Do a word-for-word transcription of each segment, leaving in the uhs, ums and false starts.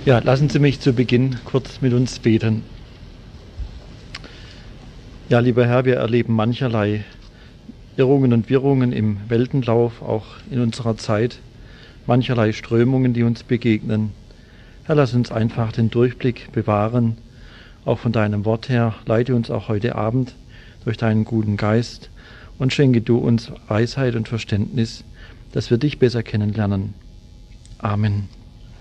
Ja, lassen Sie mich zu Beginn kurz mit uns beten. Ja, lieber Herr, wir erleben mancherlei Irrungen und Wirrungen im Weltenlauf, auch in unserer Zeit, mancherlei Strömungen, die uns begegnen. Herr, lass uns einfach den Durchblick bewahren, auch von deinem Wort her. Leite uns auch heute Abend durch deinen guten Geist und schenke du uns Weisheit und Verständnis, dass wir dich besser kennenlernen. Amen.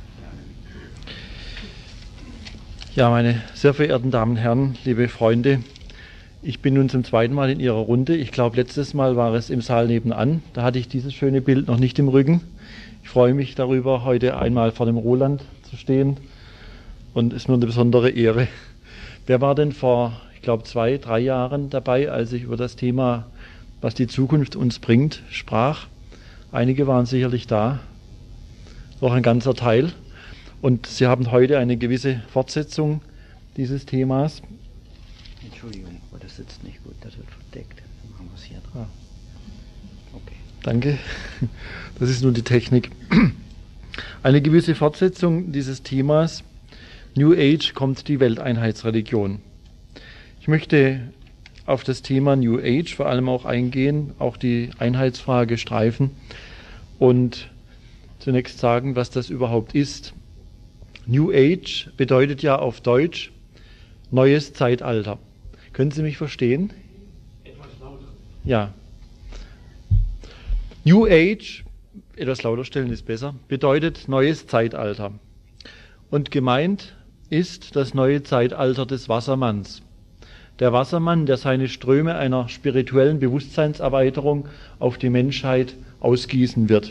Ja, meine sehr verehrten Damen und Herren, liebe Freunde, ich bin nun zum zweiten Mal in Ihrer Runde. Ich glaube, letztes Mal war es im Saal nebenan. Da hatte ich dieses schöne Bild noch nicht im Rücken. Ich freue mich darüber, heute einmal vor dem Roland zu stehen und es ist mir eine besondere Ehre. Wer war denn vor, ich glaube, zwei, drei Jahren dabei, als ich über das Thema, was die Zukunft uns bringt, sprach? Einige waren sicherlich da, noch ein ganzer Teil. Und Sie haben heute eine gewisse Fortsetzung dieses Themas. Entschuldigung, aber das sitzt nicht gut, das wird verdeckt. Dann machen wir es hier dran. Okay. Danke. Das ist nun die Technik. Eine gewisse Fortsetzung dieses Themas. New Age kommt die Welteinheitsreligion. Ich möchte auf das Thema New Age vor allem auch eingehen, auch die Einheitsfrage streifen und zunächst sagen, was das überhaupt ist. New Age bedeutet ja auf Deutsch neues Zeitalter. Können Sie mich verstehen? Etwas lauter. Ja. New Age, etwas lauter stellen ist besser, bedeutet neues Zeitalter. Und gemeint ist das neue Zeitalter des Wassermanns. Der Wassermann, der seine Ströme einer spirituellen Bewusstseinserweiterung auf die Menschheit ausgießen wird.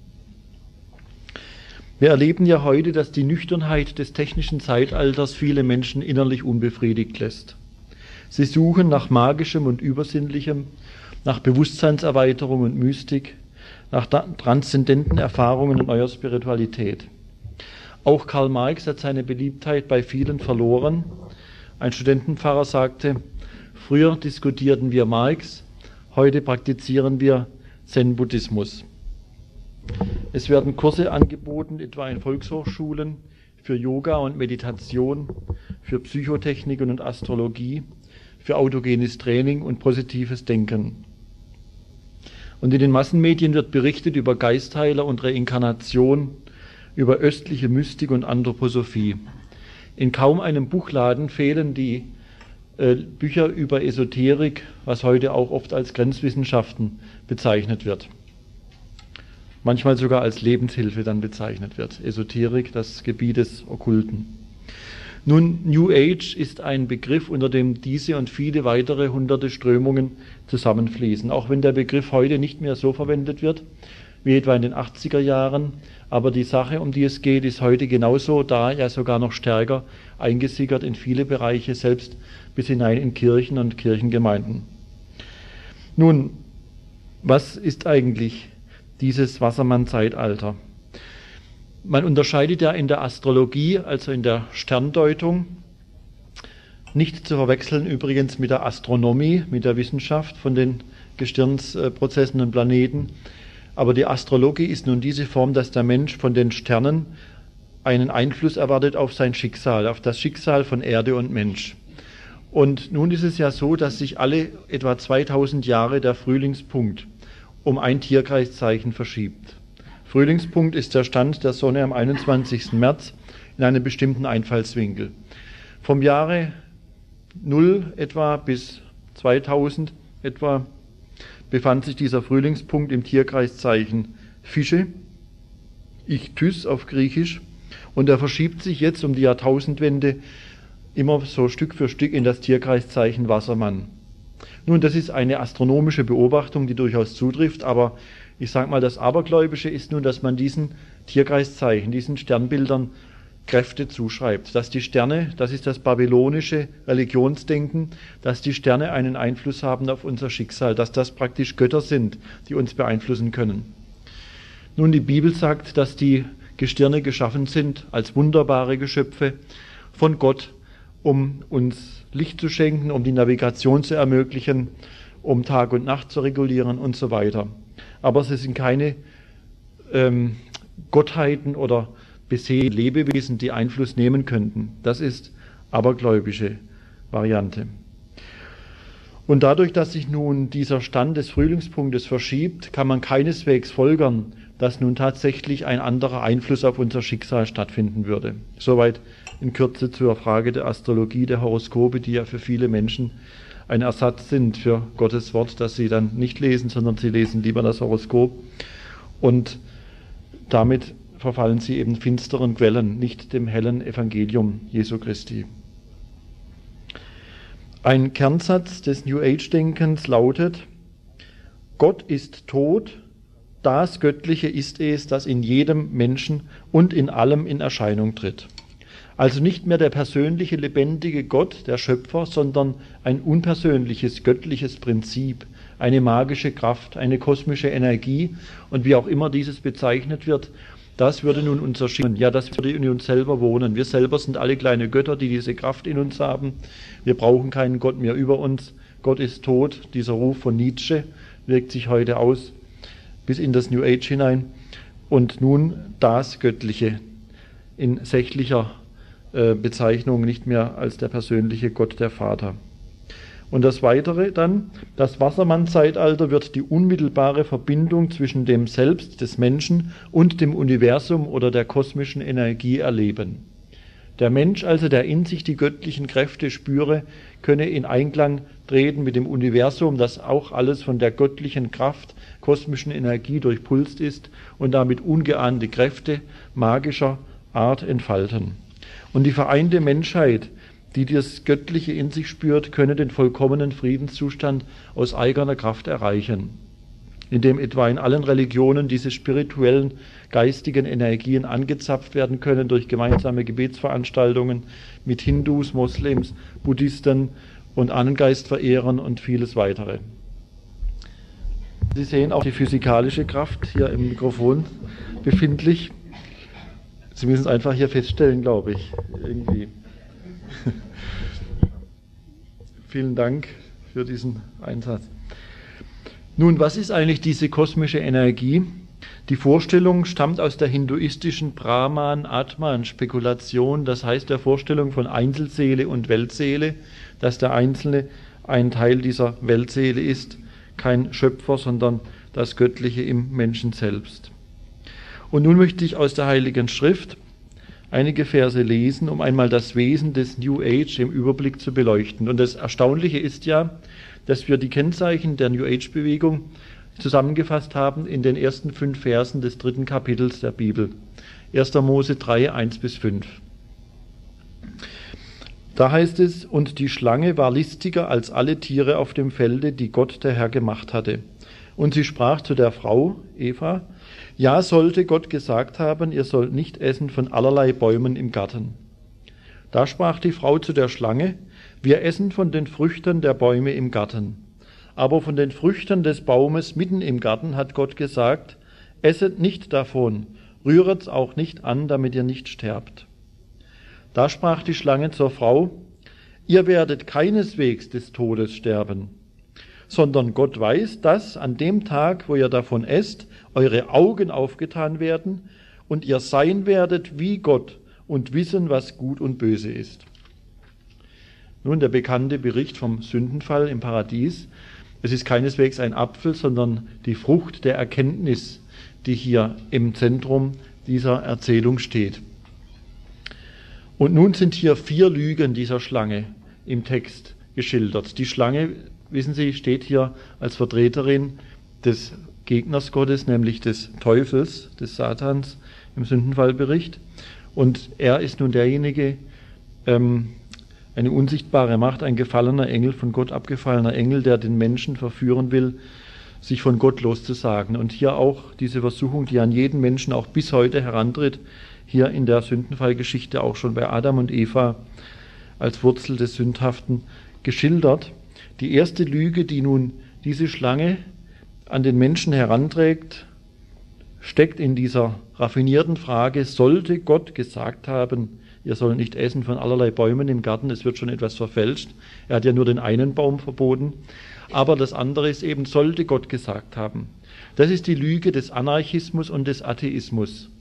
Wir erleben ja heute, dass die Nüchternheit des technischen Zeitalters viele Menschen innerlich unbefriedigt lässt. Sie suchen nach Magischem und Übersinnlichem, nach Bewusstseinserweiterung und Mystik, nach transzendenten Erfahrungen und neuer Spiritualität. Auch Karl Marx hat seine Beliebtheit bei vielen verloren. Ein Studentenpfarrer sagte, früher diskutierten wir Marx, heute praktizieren wir Zen-Buddhismus. Es werden Kurse angeboten, etwa in Volkshochschulen, für Yoga und Meditation, für Psychotechniken und Astrologie, für autogenes Training und positives Denken. Und in den Massenmedien wird berichtet über Geistheiler und Reinkarnation, über östliche Mystik und Anthroposophie. In kaum einem Buchladen fehlen die äh, Bücher über Esoterik, was heute auch oft als Grenzwissenschaften bezeichnet wird. Manchmal sogar als Lebenshilfe dann bezeichnet wird. Esoterik, das Gebiet des Okkulten. Nun, New Age ist ein Begriff, unter dem diese und viele weitere hunderte Strömungen zusammenfließen. Auch wenn der Begriff heute nicht mehr so verwendet wird, wie etwa in den achtziger Jahren. Aber die Sache, um die es geht, ist heute genauso da, ja sogar noch stärker eingesickert in viele Bereiche, selbst bis hinein in Kirchen und Kirchengemeinden. Nun, was ist eigentlich dieses Wassermann-Zeitalter? Man unterscheidet ja in der Astrologie, also in der Sterndeutung, nicht zu verwechseln übrigens mit der Astronomie, mit der Wissenschaft von den Gestirnsprozessen und Planeten. Aber die Astrologie ist nun diese Form, dass der Mensch von den Sternen einen Einfluss erwartet auf sein Schicksal, auf das Schicksal von Erde und Mensch. Und nun ist es ja so, dass sich alle etwa zweitausend Jahre der Frühlingspunkt um ein Tierkreiszeichen verschiebt. Frühlingspunkt ist der Stand der Sonne am einundzwanzigsten März in einem bestimmten Einfallswinkel. Vom Jahre null etwa bis zweitausend etwa befand sich dieser Frühlingspunkt im Tierkreiszeichen Fische, Ichthys auf Griechisch, und er verschiebt sich jetzt um die Jahrtausendwende immer so Stück für Stück in das Tierkreiszeichen Wassermann. Nun, das ist eine astronomische Beobachtung, die durchaus zutrifft, aber ich sage mal, das Abergläubische ist nun, dass man diesen Tierkreiszeichen, diesen Sternbildern Kräfte zuschreibt, dass die Sterne, das ist das babylonische Religionsdenken, dass die Sterne einen Einfluss haben auf unser Schicksal, dass das praktisch Götter sind, die uns beeinflussen können. Nun, die Bibel sagt, dass die Gestirne geschaffen sind als wunderbare Geschöpfe von Gott, um uns Licht zu schenken, um die Navigation zu ermöglichen, um Tag und Nacht zu regulieren und so weiter. Aber sie sind keine ähm, Gottheiten oder besehene Lebewesen, die Einfluss nehmen könnten. Das ist abergläubische Variante. Und dadurch, dass sich nun dieser Stand des Frühlingspunktes verschiebt, kann man keineswegs folgern, dass nun tatsächlich ein anderer Einfluss auf unser Schicksal stattfinden würde. Soweit in Kürze zur Frage der Astrologie, der Horoskope, die ja für viele Menschen ein Ersatz sind für Gottes Wort, das sie dann nicht lesen, sondern sie lesen lieber das Horoskop. Und damit verfallen sie eben finsteren Quellen, nicht dem hellen Evangelium Jesu Christi. Ein Kernsatz des New Age-Denkens lautet: Gott ist tot, das Göttliche ist es, das in jedem Menschen und in allem in Erscheinung tritt. Also nicht mehr der persönliche, lebendige Gott, der Schöpfer, sondern ein unpersönliches, göttliches Prinzip, eine magische Kraft, eine kosmische Energie, und wie auch immer dieses bezeichnet wird, das würde nun unser Schicksal, ja, das würde in uns selber wohnen. Wir selber sind alle kleine Götter, die diese Kraft in uns haben. Wir brauchen keinen Gott mehr über uns. Gott ist tot. Dieser Ruf von Nietzsche wirkt sich heute aus bis in das New Age hinein. Und nun das Göttliche in sächlicher äh, Bezeichnung, nicht mehr als der persönliche Gott, der Vater. Und das Weitere dann, das Wassermann-Zeitalter wird die unmittelbare Verbindung zwischen dem Selbst des Menschen und dem Universum oder der kosmischen Energie erleben. Der Mensch also, der in sich die göttlichen Kräfte spüre, könne in Einklang treten mit dem Universum, das auch alles von der göttlichen Kraft, kosmischen Energie durchpulst ist und damit ungeahnte Kräfte magischer Art entfalten. Und die vereinte Menschheit, die das Göttliche in sich spürt, könne den vollkommenen Friedenszustand aus eigener Kraft erreichen, indem etwa in allen Religionen diese spirituellen, geistigen Energien angezapft werden können durch gemeinsame Gebetsveranstaltungen mit Hindus, Moslems, Buddhisten und Ahnengeistverehrern und vieles weitere. Sie sehen auch die physikalische Kraft hier im Mikrofon befindlich. Sie müssen es einfach hier feststellen, glaube ich, irgendwie. Vielen Dank für diesen Einsatz. Nun, was ist eigentlich diese kosmische Energie? Die Vorstellung stammt aus der hinduistischen Brahman-Atman-Spekulation, das heißt der Vorstellung von Einzelseele und Weltseele, dass der Einzelne ein Teil dieser Weltseele ist, kein Schöpfer, sondern das Göttliche im Menschen selbst. Und nun möchte ich aus der Heiligen Schrift einige Verse lesen, um einmal das Wesen des New Age im Überblick zu beleuchten. Und das Erstaunliche ist ja, dass wir die Kennzeichen der New Age-Bewegung zusammengefasst haben in den ersten fünf Versen des dritten Kapitels der Bibel. erster Mose drei, eins bis fünf. Da heißt es: Und die Schlange war listiger als alle Tiere auf dem Felde, die Gott der Herr gemacht hatte. Und sie sprach zu der Frau, Eva: Ja, sollte Gott gesagt haben, ihr sollt nicht essen von allerlei Bäumen im Garten. Da sprach die Frau zu der Schlange: Wir essen von den Früchten der Bäume im Garten. Aber von den Früchten des Baumes mitten im Garten hat Gott gesagt: Esset nicht davon, rühret's auch nicht an, damit ihr nicht sterbt. Da sprach die Schlange zur Frau: Ihr werdet keineswegs des Todes sterben, sondern Gott weiß, dass an dem Tag, wo ihr davon esst, eure Augen aufgetan werden und ihr sein werdet wie Gott und wissen, was gut und böse ist. Nun der bekannte Bericht vom Sündenfall im Paradies. Es ist keineswegs ein Apfel, sondern die Frucht der Erkenntnis, die hier im Zentrum dieser Erzählung steht. Und nun sind hier vier Lügen dieser Schlange im Text geschildert. Die Schlange, wissen Sie, steht hier als Vertreterin des Gegners Gottes, nämlich des Teufels, des Satans im Sündenfallbericht. Und er ist nun derjenige, ähm, eine unsichtbare Macht, ein gefallener Engel, von Gott abgefallener Engel, der den Menschen verführen will, sich von Gott loszusagen. Und hier auch diese Versuchung, die an jeden Menschen auch bis heute herantritt, hier in der Sündenfallgeschichte auch schon bei Adam und Eva als Wurzel des Sündhaften geschildert. Die erste Lüge, die nun diese Schlange an den Menschen heranträgt, steckt in dieser raffinierten Frage: Sollte Gott gesagt haben, ihr sollt nicht essen von allerlei Bäumen im Garten? Es wird schon etwas verfälscht. Er hat ja nur den einen Baum verboten. Aber das andere ist eben: Sollte Gott gesagt haben. Das ist die Lüge des Anarchismus und des Atheismus.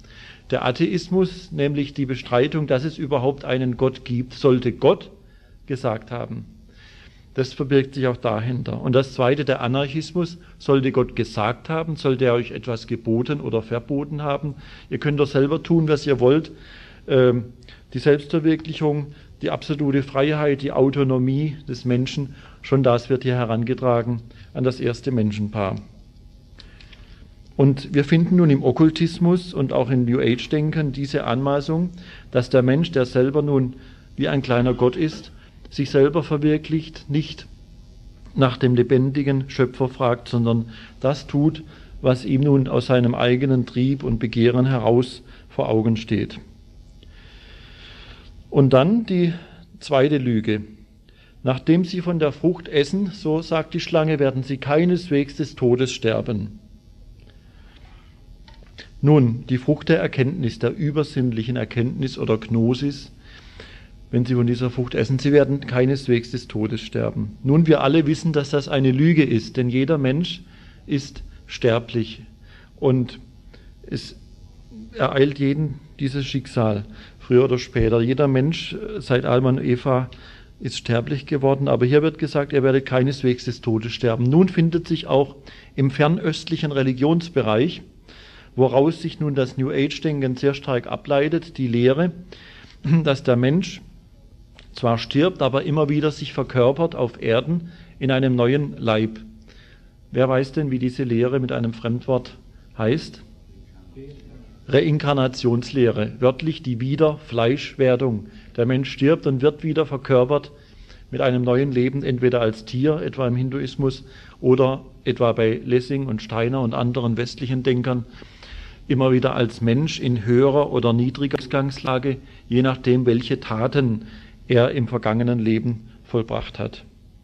Der Atheismus, nämlich die Bestreitung, dass es überhaupt einen Gott gibt, sollte Gott gesagt haben. Das verbirgt sich auch dahinter. Und das zweite, der Anarchismus, sollte Gott gesagt haben, sollte er euch etwas geboten oder verboten haben. Ihr könnt doch selber tun, was ihr wollt. Ähm, die Selbstverwirklichung, die absolute Freiheit, die Autonomie des Menschen, schon das wird hier herangetragen an das erste Menschenpaar. Und wir finden nun im Okkultismus und auch im New Age-Denken diese Anmaßung, dass der Mensch, der selber nun wie ein kleiner Gott ist, sich selber verwirklicht, nicht nach dem lebendigen Schöpfer fragt, sondern das tut, was ihm nun aus seinem eigenen Trieb und Begehren heraus vor Augen steht. Und dann die zweite Lüge. Nachdem sie von der Frucht essen, so sagt die Schlange, werden sie keineswegs des Todes sterben. Nun, die Frucht der Erkenntnis, der übersinnlichen Erkenntnis oder Gnosis, wenn sie von dieser Frucht essen, sie werden keineswegs des Todes sterben. Nun, wir alle wissen, dass das eine Lüge ist, denn jeder Mensch ist sterblich und es ereilt jeden dieses Schicksal, früher oder später. Jeder Mensch seit Adam und Eva ist sterblich geworden, aber hier wird gesagt, er werde keineswegs des Todes sterben. Nun findet sich auch im fernöstlichen Religionsbereich, woraus sich nun das New Age-Denken sehr stark ableitet, die Lehre, dass der Mensch zwar stirbt, aber immer wieder sich verkörpert auf Erden in einem neuen Leib. Wer weiß denn, wie diese Lehre mit einem Fremdwort heißt? Reinkarnationslehre, wörtlich die Wiederfleischwerdung. Der Mensch stirbt und wird wieder verkörpert mit einem neuen Leben, entweder als Tier, etwa im Hinduismus, oder etwa bei Lessing und Steiner und anderen westlichen Denkern, immer wieder als Mensch in höherer oder niedriger Ausgangslage, je nachdem, welche Taten er im vergangenen Leben vollbracht hat.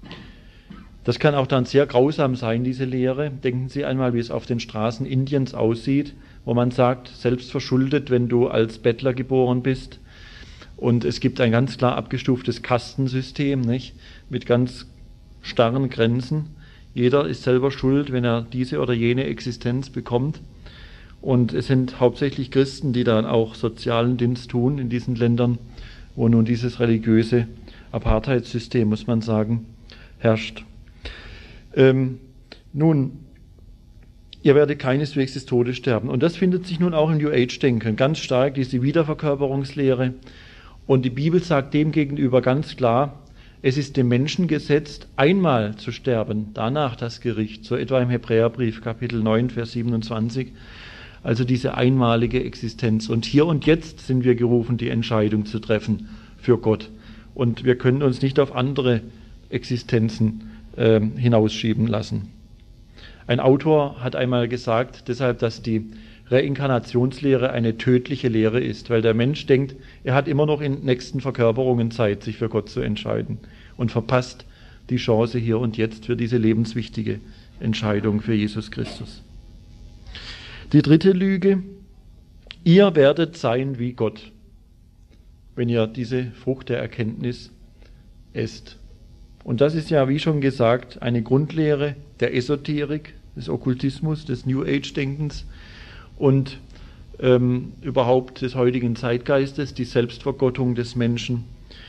Das kann auch dann sehr grausam sein, diese Lehre. Denken Sie einmal, wie es auf den Straßen Indiens aussieht, wo man sagt, selbst verschuldet, wenn du als Bettler geboren bist. Und es gibt ein ganz klar abgestuftes Kastensystem, nicht? Mit ganz starren Grenzen. Jeder ist selber schuld, wenn er diese oder jene Existenz bekommt. Und es sind hauptsächlich Christen, die dann auch sozialen Dienst tun in diesen Ländern, wo nun dieses religiöse Apartheidssystem, muss man sagen, herrscht. Ähm, nun, ihr werdet keineswegs des Todes sterben. Und das findet sich nun auch im New Age-Denken ganz stark, diese Wiederverkörperungslehre. Und die Bibel sagt demgegenüber ganz klar, es ist dem Menschen gesetzt, einmal zu sterben, danach das Gericht, so etwa im Hebräerbrief, Kapitel neun, Vers siebenundzwanzig. Also diese einmalige Existenz. Und hier und jetzt sind wir gerufen, die Entscheidung zu treffen für Gott. Und wir können uns nicht auf andere Existenzen äh, hinausschieben lassen. Ein Autor hat einmal gesagt, deshalb, dass die Reinkarnationslehre eine tödliche Lehre ist, weil der Mensch denkt, er hat immer noch in nächsten Verkörperungen Zeit, sich für Gott zu entscheiden und verpasst die Chance hier und jetzt für diese lebenswichtige Entscheidung für Jesus Christus. Die dritte Lüge, ihr werdet sein wie Gott, wenn ihr diese Frucht der Erkenntnis esst. Und das ist ja, wie schon gesagt, eine Grundlehre der Esoterik, des Okkultismus, des New Age-Denkens und ähm, überhaupt des heutigen Zeitgeistes, die Selbstvergottung des Menschen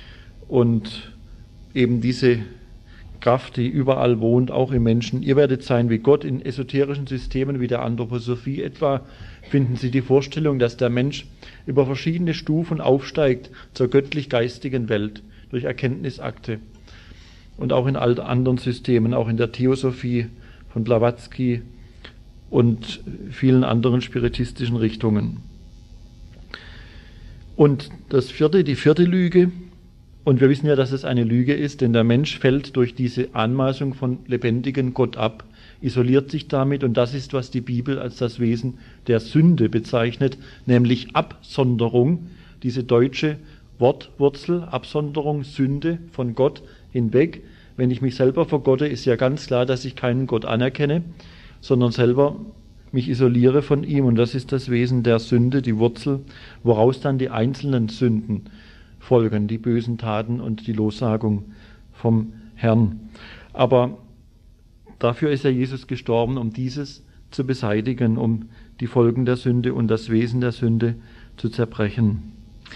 und eben diese Kraft, die überall wohnt, auch im Menschen. Ihr werdet sein wie Gott. In esoterischen Systemen wie der Anthroposophie etwa finden Sie die Vorstellung, dass der Mensch über verschiedene Stufen aufsteigt zur göttlich-geistigen Welt durch Erkenntnisakte. Und auch in all anderen Systemen, auch in der Theosophie von Blavatsky und vielen anderen spiritistischen Richtungen. Und das vierte, die vierte Lüge, und wir wissen ja, dass es eine Lüge ist, denn der Mensch fällt durch diese Anmaßung von lebendigen Gott ab, isoliert sich damit, und das ist, was die Bibel als das Wesen der Sünde bezeichnet, nämlich Absonderung, diese deutsche Wortwurzel, Absonderung, Sünde von Gott hinweg. Wenn ich mich selber vergotte, ist ja ganz klar, dass ich keinen Gott anerkenne, sondern selber mich isoliere von ihm, und das ist das Wesen der Sünde, die Wurzel, woraus dann die einzelnen Sünden folgen, die bösen Taten und die Lossagung vom Herrn. Aber dafür ist ja Jesus gestorben, um dieses zu beseitigen, um die Folgen der Sünde und das Wesen der Sünde zu zerbrechen.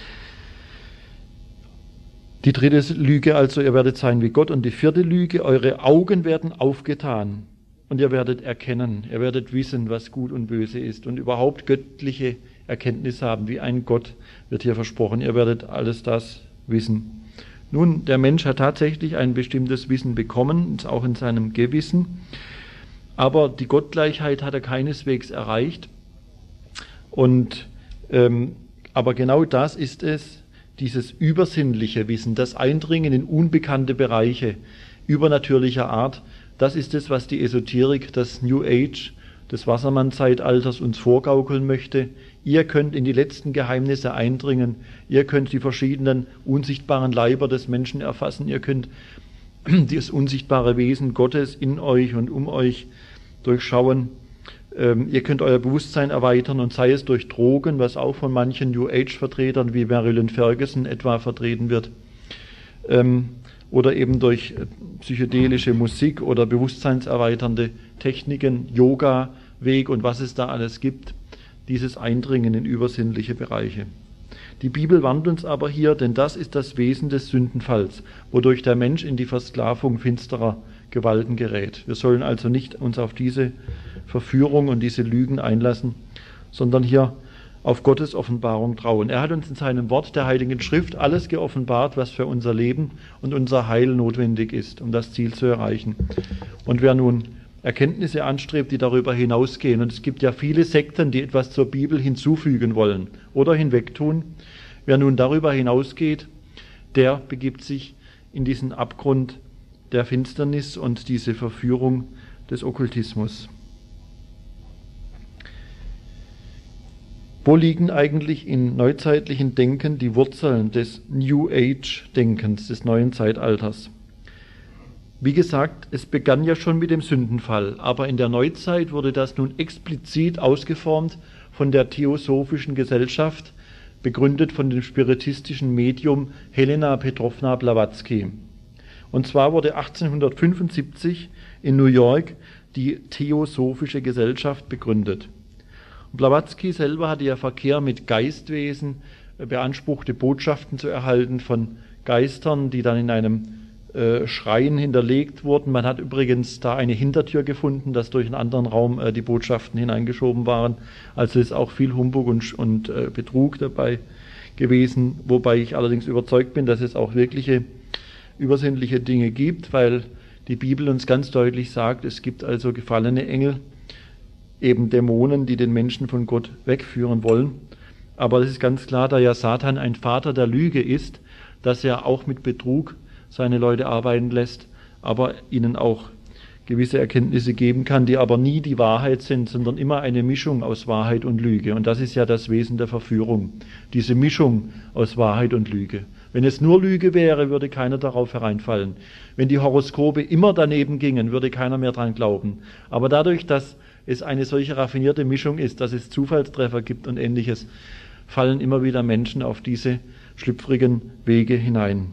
Die dritte Lüge also, ihr werdet sein wie Gott. Und die vierte Lüge, eure Augen werden aufgetan und ihr werdet erkennen, ihr werdet wissen, was gut und böse ist und überhaupt göttliche Erkenntnis haben, wie ein Gott wird hier versprochen. Ihr werdet alles das wissen. Nun, der Mensch hat tatsächlich ein bestimmtes Wissen bekommen, auch in seinem Gewissen, aber die Gottgleichheit hat er keineswegs erreicht. Und ähm, aber genau das ist es, dieses übersinnliche Wissen, das Eindringen in unbekannte Bereiche übernatürlicher Art, das ist es, was die Esoterik, das New Age des Wassermann-Zeitalters uns vorgaukeln möchte. Ihr könnt in die letzten Geheimnisse eindringen, ihr könnt die verschiedenen unsichtbaren Leiber des Menschen erfassen, ihr könnt das unsichtbare Wesen Gottes in euch und um euch durchschauen. Ähm, ihr könnt euer Bewusstsein erweitern und sei es durch Drogen, was auch von manchen New Age-Vertretern wie Marilyn Ferguson etwa vertreten wird, ähm, oder eben durch psychedelische Musik oder bewusstseinserweiternde Techniken, Yoga, Weg und was es da alles gibt, dieses Eindringen in übersinnliche Bereiche. Die Bibel warnt uns aber hier, denn das ist das Wesen des Sündenfalls, wodurch der Mensch in die Versklavung finsterer Gewalten gerät. Wir sollen also nicht uns auf diese Verführung und diese Lügen einlassen, sondern hier auf Gottes Offenbarung trauen. Er hat uns in seinem Wort der Heiligen Schrift alles geoffenbart, was für unser Leben und unser Heil notwendig ist, um das Ziel zu erreichen. Und wer nun Erkenntnisse anstrebt, die darüber hinausgehen, und es gibt ja viele Sekten, die etwas zur Bibel hinzufügen wollen oder hinwegtun, wer nun darüber hinausgeht, der begibt sich in diesen Abgrund der Finsternis und diese Verführung des Okkultismus. Wo liegen eigentlich im neuzeitlichen Denken die Wurzeln des New Age-Denkens, des neuen Zeitalters? Wie gesagt, es begann ja schon mit dem Sündenfall, aber in der Neuzeit wurde das nun explizit ausgeformt von der Theosophischen Gesellschaft, begründet von dem spiritistischen Medium Helena Petrovna Blavatsky. Und zwar wurde achtzehnhundertfünfundsiebzig in New York die Theosophische Gesellschaft begründet. Blavatsky selber hatte ja Verkehr mit Geistwesen, beanspruchte Botschaften zu erhalten von Geistern, die dann in einem äh, Schrein hinterlegt wurden. Man hat übrigens da eine Hintertür gefunden, dass durch einen anderen Raum äh, die Botschaften hineingeschoben waren. Also ist auch viel Humbug und, und äh, Betrug dabei gewesen, wobei ich allerdings überzeugt bin, dass es auch wirkliche übersinnliche Dinge gibt, weil die Bibel uns ganz deutlich sagt, es gibt also gefallene Engel, eben Dämonen, die den Menschen von Gott wegführen wollen. Aber es ist ganz klar, da ja Satan ein Vater der Lüge ist, dass er auch mit Betrug seine Leute arbeiten lässt, aber ihnen auch gewisse Erkenntnisse geben kann, die aber nie die Wahrheit sind, sondern immer eine Mischung aus Wahrheit und Lüge. Und das ist ja das Wesen der Verführung, diese Mischung aus Wahrheit und Lüge. Wenn es nur Lüge wäre, würde keiner darauf hereinfallen. Wenn die Horoskope immer daneben gingen, würde keiner mehr dran glauben. Aber dadurch, dass es eine solche raffinierte Mischung ist, dass es Zufallstreffer gibt und Ähnliches, fallen immer wieder Menschen auf diese schlüpfrigen Wege hinein.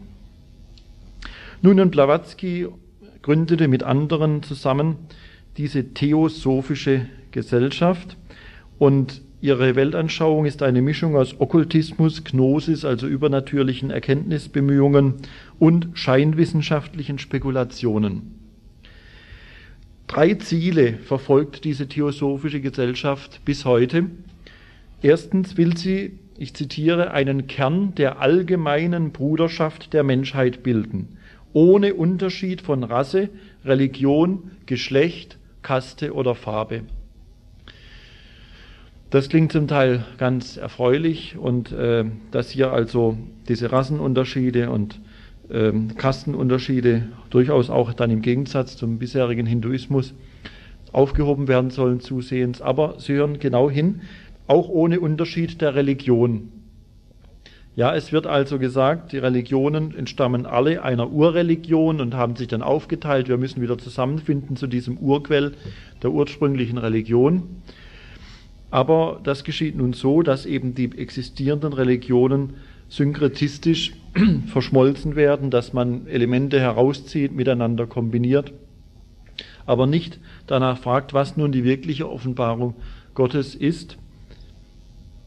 Nun, und Blavatsky gründete mit anderen zusammen diese Theosophische Gesellschaft und ihre Weltanschauung ist eine Mischung aus Okkultismus, Gnosis, also übernatürlichen Erkenntnisbemühungen und scheinwissenschaftlichen Spekulationen. Drei Ziele verfolgt diese Theosophische Gesellschaft bis heute. Erstens will sie, ich zitiere, einen Kern der allgemeinen Bruderschaft der Menschheit bilden, ohne Unterschied von Rasse, Religion, Geschlecht, Kaste oder Farbe. Das klingt zum Teil ganz erfreulich und äh, dass hier also diese Rassenunterschiede und ähm, Kastenunterschiede durchaus auch dann im Gegensatz zum bisherigen Hinduismus aufgehoben werden sollen zusehends. Aber Sie hören genau hin, auch ohne Unterschied der Religion. Ja, es wird also gesagt, die Religionen entstammen alle einer Urreligion und haben sich dann aufgeteilt. Wir müssen wieder zusammenfinden zu diesem Urquell der ursprünglichen Religion. Aber das geschieht nun so, dass eben die existierenden Religionen synkretistisch verschmolzen werden, dass man Elemente herauszieht, miteinander kombiniert, aber nicht danach fragt, was nun die wirkliche Offenbarung Gottes ist.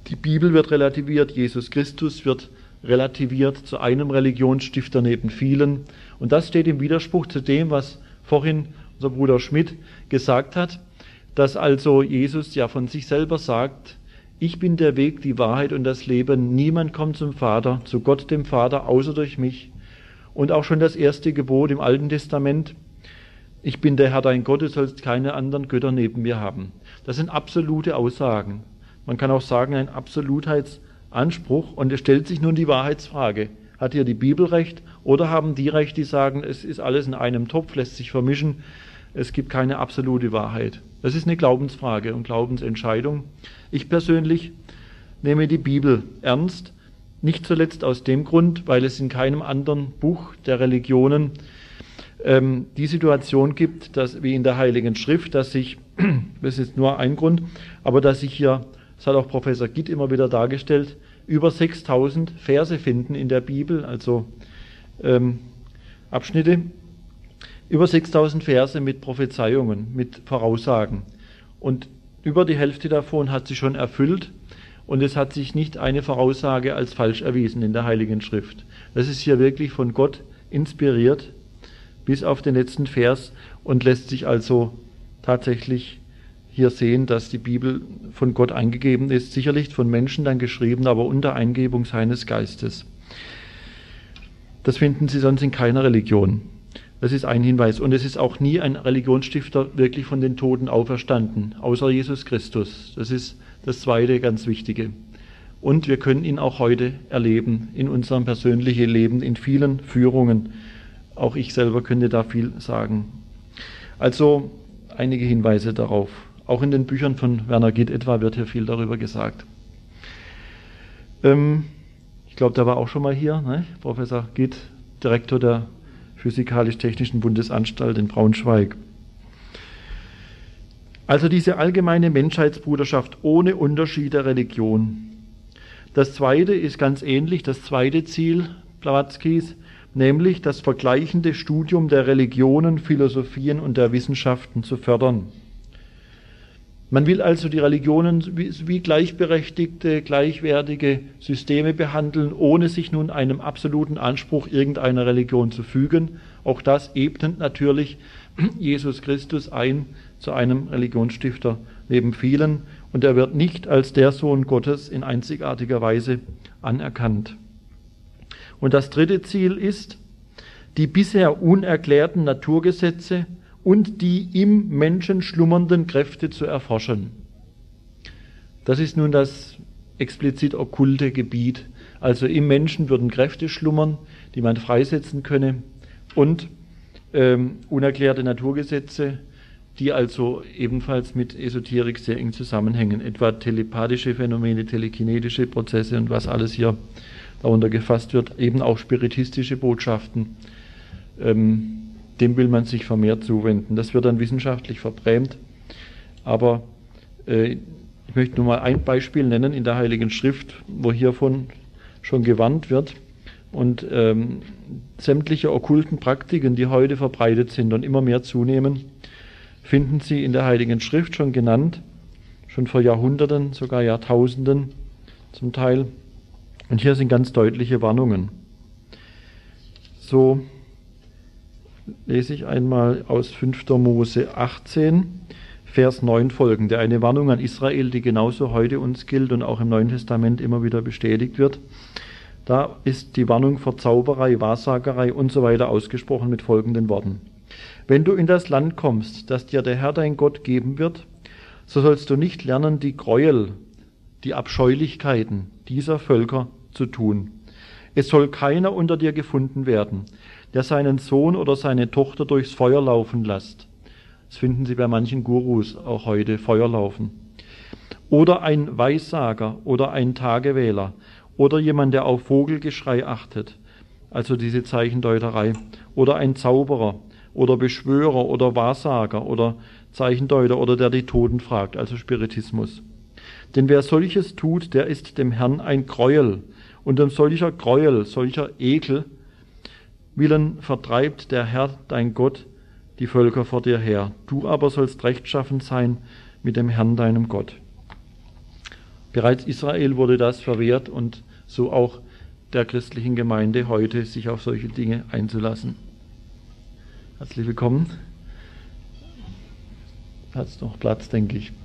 Die Bibel wird relativiert, Jesus Christus wird relativiert zu einem Religionsstifter neben vielen. Und das steht im Widerspruch zu dem, was vorhin unser Bruder Schmidt gesagt hat, dass also Jesus ja von sich selber sagt, ich bin der Weg, die Wahrheit und das Leben. Niemand kommt zum Vater, zu Gott dem Vater, außer durch mich. Und auch schon das erste Gebot im Alten Testament, ich bin der Herr dein Gott, du sollst keine anderen Götter neben mir haben. Das sind absolute Aussagen. Man kann auch sagen, ein Absolutheitsanspruch. Und es stellt sich nun die Wahrheitsfrage, hat hier die Bibel recht oder haben die recht, die sagen, es ist alles in einem Topf, lässt sich vermischen, es gibt keine absolute Wahrheit. Das ist eine Glaubensfrage und Glaubensentscheidung. Ich persönlich nehme die Bibel ernst, nicht zuletzt aus dem Grund, weil es in keinem anderen Buch der Religionen ähm, die Situation gibt, dass wie in der Heiligen Schrift, dass sich, das ist nur ein Grund, aber dass sich hier, das hat auch Professor Gitt immer wieder dargestellt, über sechstausend Verse finden in der Bibel, also ähm, Abschnitte, über sechstausend Verse mit Prophezeiungen, mit Voraussagen. Und über die Hälfte davon hat sich schon erfüllt und es hat sich nicht eine Voraussage als falsch erwiesen in der Heiligen Schrift. Das ist hier wirklich von Gott inspiriert, bis auf den letzten Vers und lässt sich also tatsächlich hier sehen, dass die Bibel von Gott eingegeben ist, sicherlich von Menschen dann geschrieben, aber unter Eingebung seines Geistes. Das finden Sie sonst in keiner Religion. Das ist ein Hinweis. Und es ist auch nie ein Religionsstifter wirklich von den Toten auferstanden, außer Jesus Christus. Das ist das zweite ganz Wichtige. Und wir können ihn auch heute erleben, in unserem persönlichen Leben, in vielen Führungen. Auch ich selber könnte da viel sagen. Also einige Hinweise darauf. Auch in den Büchern von Werner Gitt etwa wird hier viel darüber gesagt. Ähm, ich glaube, der war auch schon mal hier, ne? Professor Gitt, Direktor der Physikalisch-Technischen Bundesanstalt in Braunschweig. Also diese allgemeine Menschheitsbruderschaft ohne Unterschied der Religion. Das zweite ist ganz ähnlich, das zweite Ziel Blavatskys, nämlich das vergleichende Studium der Religionen, Philosophien und der Wissenschaften zu fördern. Man will also die Religionen wie gleichberechtigte, gleichwertige Systeme behandeln, ohne sich nun einem absoluten Anspruch irgendeiner Religion zu fügen. Auch das ebnet natürlich Jesus Christus ein zu einem Religionsstifter neben vielen. Und er wird nicht als der Sohn Gottes in einzigartiger Weise anerkannt. Und das dritte Ziel ist, die bisher unerklärten Naturgesetze und die im Menschen schlummernden Kräfte zu erforschen. Das ist nun das explizit okkulte Gebiet. Also im Menschen würden Kräfte schlummern, die man freisetzen könne, und ähm, unerklärte Naturgesetze, die also ebenfalls mit Esoterik sehr eng zusammenhängen, etwa telepathische Phänomene, telekinetische Prozesse und was alles hier darunter gefasst wird, eben auch spiritistische Botschaften. Ähm, Dem will man sich vermehrt zuwenden. Das wird dann wissenschaftlich verbrämt. Aber äh, ich möchte nur mal ein Beispiel nennen in der Heiligen Schrift, wo hiervon schon gewarnt wird. Und ähm, sämtliche okkulten Praktiken, die heute verbreitet sind und immer mehr zunehmen, finden Sie in der Heiligen Schrift schon genannt, schon vor Jahrhunderten, sogar Jahrtausenden zum Teil. Und hier sind ganz deutliche Warnungen. So lese ich einmal aus fünfter Mose achtzehn, Vers neun folgende. Eine Warnung an Israel, die genauso heute uns gilt und auch im Neuen Testament immer wieder bestätigt wird. Da ist die Warnung vor Zauberei, Wahrsagerei und so weiter ausgesprochen mit folgenden Worten. Wenn du in das Land kommst, das dir der Herr dein Gott geben wird, so sollst du nicht lernen, die Gräuel, die Abscheulichkeiten dieser Völker zu tun. Es soll keiner unter dir gefunden werden, der seinen Sohn oder seine Tochter durchs Feuer laufen lässt. Das finden Sie bei manchen Gurus auch heute, Feuer laufen. Oder ein Weissager oder ein Tagewähler oder jemand, der auf Vogelgeschrei achtet, also diese Zeichendeuterei, oder ein Zauberer oder Beschwörer oder Wahrsager oder Zeichendeuter oder der die Toten fragt, also Spiritismus. Denn wer solches tut, der ist dem Herrn ein Gräuel. Und um solcher Gräuel, solcher Ekel willen vertreibt der Herr, dein Gott, die Völker vor dir her. Du aber sollst rechtschaffen sein mit dem Herrn, deinem Gott. Bereits Israel wurde das verwehrt und so auch der christlichen Gemeinde heute, sich auf solche Dinge einzulassen. Herzlich willkommen. Hat es noch Platz, denke ich.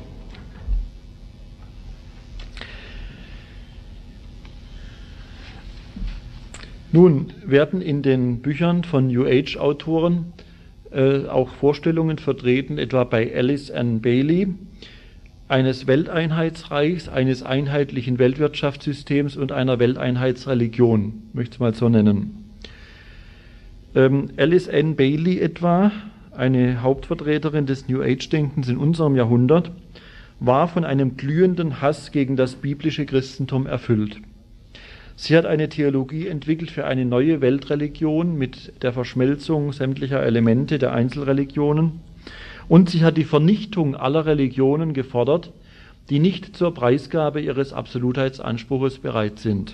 Nun werden in den Büchern von New Age-Autoren äh, auch Vorstellungen vertreten, etwa bei Alice Ann Bailey, eines Welteinheitsreichs, eines einheitlichen Weltwirtschaftssystems und einer Welteinheitsreligion, möchte ich es mal so nennen. Ähm, Alice Ann Bailey etwa, eine Hauptvertreterin des New Age-Denkens in unserem Jahrhundert, war von einem glühenden Hass gegen das biblische Christentum erfüllt. Sie hat eine Theologie entwickelt für eine neue Weltreligion mit der Verschmelzung sämtlicher Elemente der Einzelreligionen und sie hat die Vernichtung aller Religionen gefordert, die nicht zur Preisgabe ihres Absolutheitsanspruches bereit sind.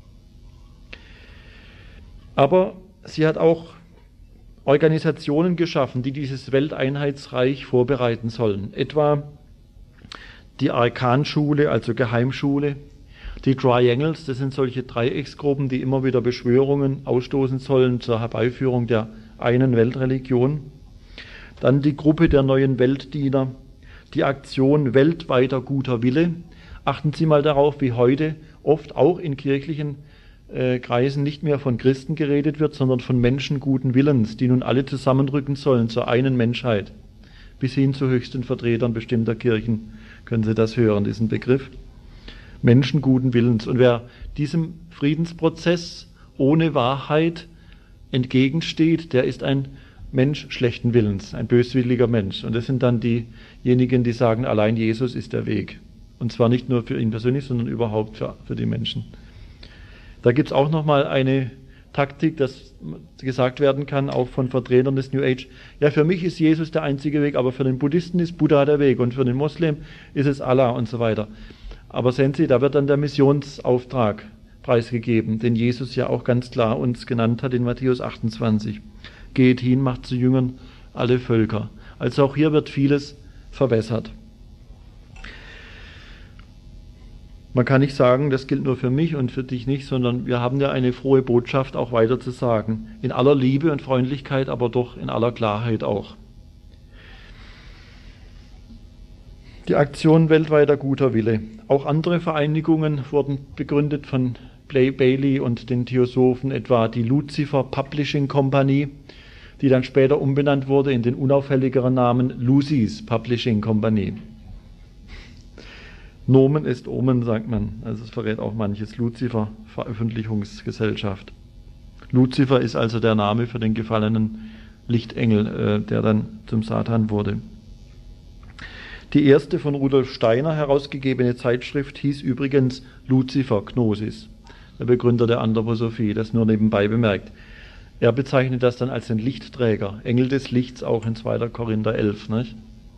Aber sie hat auch Organisationen geschaffen, die dieses Welteinheitsreich vorbereiten sollen, etwa die Arkan-Schule, also Geheimschule, die Triangles, das sind solche Dreiecksgruppen, die immer wieder Beschwörungen ausstoßen sollen zur Herbeiführung der einen Weltreligion. Dann die Gruppe der neuen Weltdiener, die Aktion weltweiter guter Wille. Achten Sie mal darauf, wie heute oft auch in kirchlichen äh, Kreisen nicht mehr von Christen geredet wird, sondern von Menschen guten Willens, die nun alle zusammenrücken sollen zur einen Menschheit. Bis hin zu höchsten Vertretern bestimmter Kirchen können Sie das hören, diesen Begriff. Menschen guten Willens. Und wer diesem Friedensprozess ohne Wahrheit entgegensteht, der ist ein Mensch schlechten Willens, ein böswilliger Mensch. Und das sind dann diejenigen, die sagen, allein Jesus ist der Weg. Und zwar nicht nur für ihn persönlich, sondern überhaupt für, für die Menschen. Da gibt es auch nochmal eine Taktik, dass gesagt werden kann, auch von Vertretern des New Age, ja, für mich ist Jesus der einzige Weg, aber für den Buddhisten ist Buddha der Weg und für den Moslem ist es Allah und so weiter. Aber sehen Sie, da wird dann der Missionsauftrag preisgegeben, den Jesus ja auch ganz klar uns genannt hat in Matthäus achtundzwanzig. Geht hin, macht zu Jüngern alle Völker. Also auch hier wird vieles verwässert. Man kann nicht sagen, das gilt nur für mich und für dich nicht, sondern wir haben ja eine frohe Botschaft auch weiter zu sagen. In aller Liebe und Freundlichkeit, aber doch in aller Klarheit auch. Die Aktion weltweiter guter Wille. Auch andere Vereinigungen wurden begründet von Bailey und den Theosophen, etwa die Lucifer Publishing Company, die dann später umbenannt wurde in den unauffälligeren Namen Lucy's Publishing Company. Nomen ist Omen, sagt man. Also es verrät auch manches. Lucifer Veröffentlichungsgesellschaft. Lucifer ist also der Name für den gefallenen Lichtengel, äh, der dann zum Satan wurde. Die erste von Rudolf Steiner herausgegebene Zeitschrift hieß übrigens Lucifer Gnosis, der Begründer der Anthroposophie, das nur nebenbei bemerkt. Er bezeichnet das dann als den Lichtträger, Engel des Lichts, auch in zweiter Korinther elf. Nicht?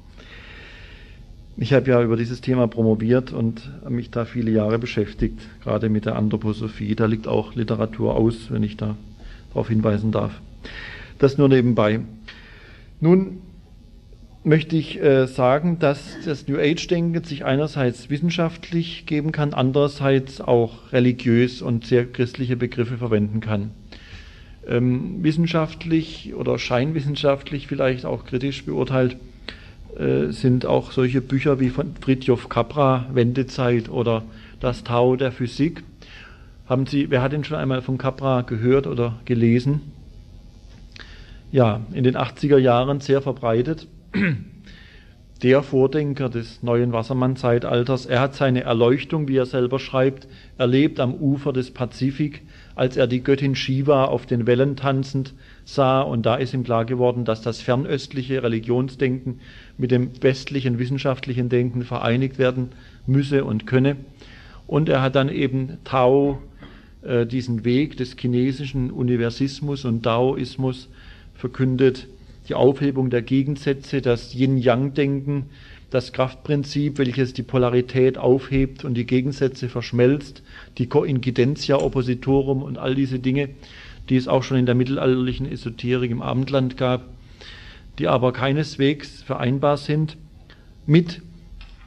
Ich habe ja über dieses Thema promoviert und mich da viele Jahre beschäftigt, gerade mit der Anthroposophie. Da liegt auch Literatur aus, wenn ich da darauf hinweisen darf. Das nur nebenbei. Nun möchte ich äh, sagen, dass das New Age-Denken sich einerseits wissenschaftlich geben kann, andererseits auch religiös und sehr christliche Begriffe verwenden kann. Ähm, wissenschaftlich oder scheinwissenschaftlich vielleicht auch kritisch beurteilt äh, sind auch solche Bücher wie von Fritjof Capra, Wendezeit oder Das Tao der Physik. Haben Sie, wer hat denn schon einmal von Capra gehört oder gelesen? Ja, in den achtziger Jahren sehr verbreitet. Der Vordenker des neuen Wassermann-Zeitalters. Er hat seine Erleuchtung, wie er selber schreibt, erlebt am Ufer des Pazifik, als er die Göttin Shiva auf den Wellen tanzend sah. Und da ist ihm klar geworden, dass das fernöstliche Religionsdenken mit dem westlichen wissenschaftlichen Denken vereinigt werden müsse und könne. Und er hat dann eben Tao, äh, diesen Weg des chinesischen Universismus und Daoismus verkündet, die Aufhebung der Gegensätze, das Yin-Yang-Denken, das Kraftprinzip, welches die Polarität aufhebt und die Gegensätze verschmelzt, die Coincidentia Oppositorum und all diese Dinge, die es auch schon in der mittelalterlichen Esoterik im Abendland gab, die aber keineswegs vereinbar sind mit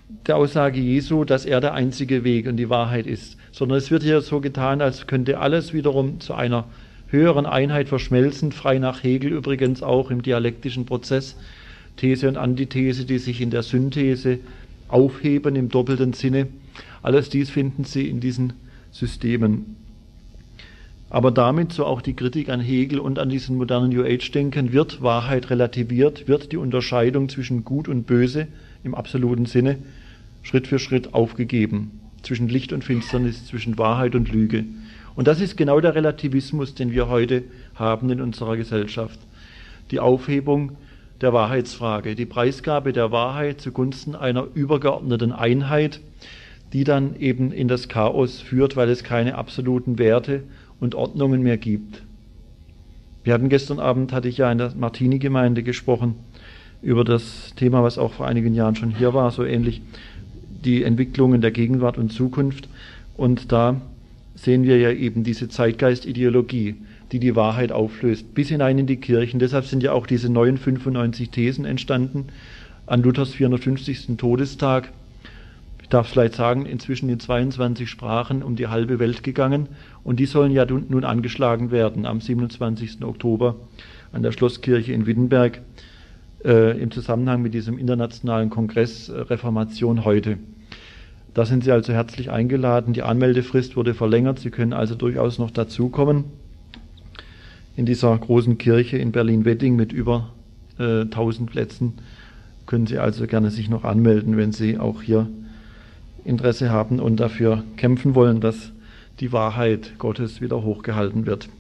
der Aussage Jesu, dass er der einzige Weg und die Wahrheit ist, sondern es wird hier so getan, als könnte alles wiederum zu einer höheren Einheit verschmelzen, frei nach Hegel übrigens auch im dialektischen Prozess, These und Antithese, die sich in der Synthese aufheben im doppelten Sinne. Alles dies finden Sie in diesen Systemen. Aber damit, so auch die Kritik an Hegel und an diesem modernen New Age-Denken, wird Wahrheit relativiert, wird die Unterscheidung zwischen Gut und Böse im absoluten Sinne Schritt für Schritt aufgegeben, zwischen Licht und Finsternis, zwischen Wahrheit und Lüge. Und das ist genau der Relativismus, den wir heute haben in unserer Gesellschaft. Die Aufhebung der Wahrheitsfrage, die Preisgabe der Wahrheit zugunsten einer übergeordneten Einheit, die dann eben in das Chaos führt, weil es keine absoluten Werte und Ordnungen mehr gibt. Wir hatten gestern Abend, hatte ich ja in der Martini-Gemeinde gesprochen, über das Thema, was auch vor einigen Jahren schon hier war, so ähnlich die Entwicklungen der Gegenwart und Zukunft. Und da sehen wir ja eben diese Zeitgeistideologie, die die Wahrheit auflöst, bis hinein in die Kirchen. Deshalb sind ja auch diese neuen fünfundneunzig Thesen entstanden an Luthers vierhundertfünfzigsten Todestag. Ich darf es vielleicht sagen, inzwischen in zweiundzwanzig Sprachen um die halbe Welt gegangen. Und die sollen ja nun angeschlagen werden am siebenundzwanzigsten Oktober an der Schlosskirche in Wittenberg äh, im Zusammenhang mit diesem internationalen Kongress äh, Reformation heute. Da sind Sie also herzlich eingeladen. Die Anmeldefrist wurde verlängert. Sie können also durchaus noch dazukommen. In dieser großen Kirche in Berlin-Wedding mit über äh, tausend Plätzen können Sie also gerne sich noch anmelden, wenn Sie auch hier Interesse haben und dafür kämpfen wollen, dass die Wahrheit Gottes wieder hochgehalten wird.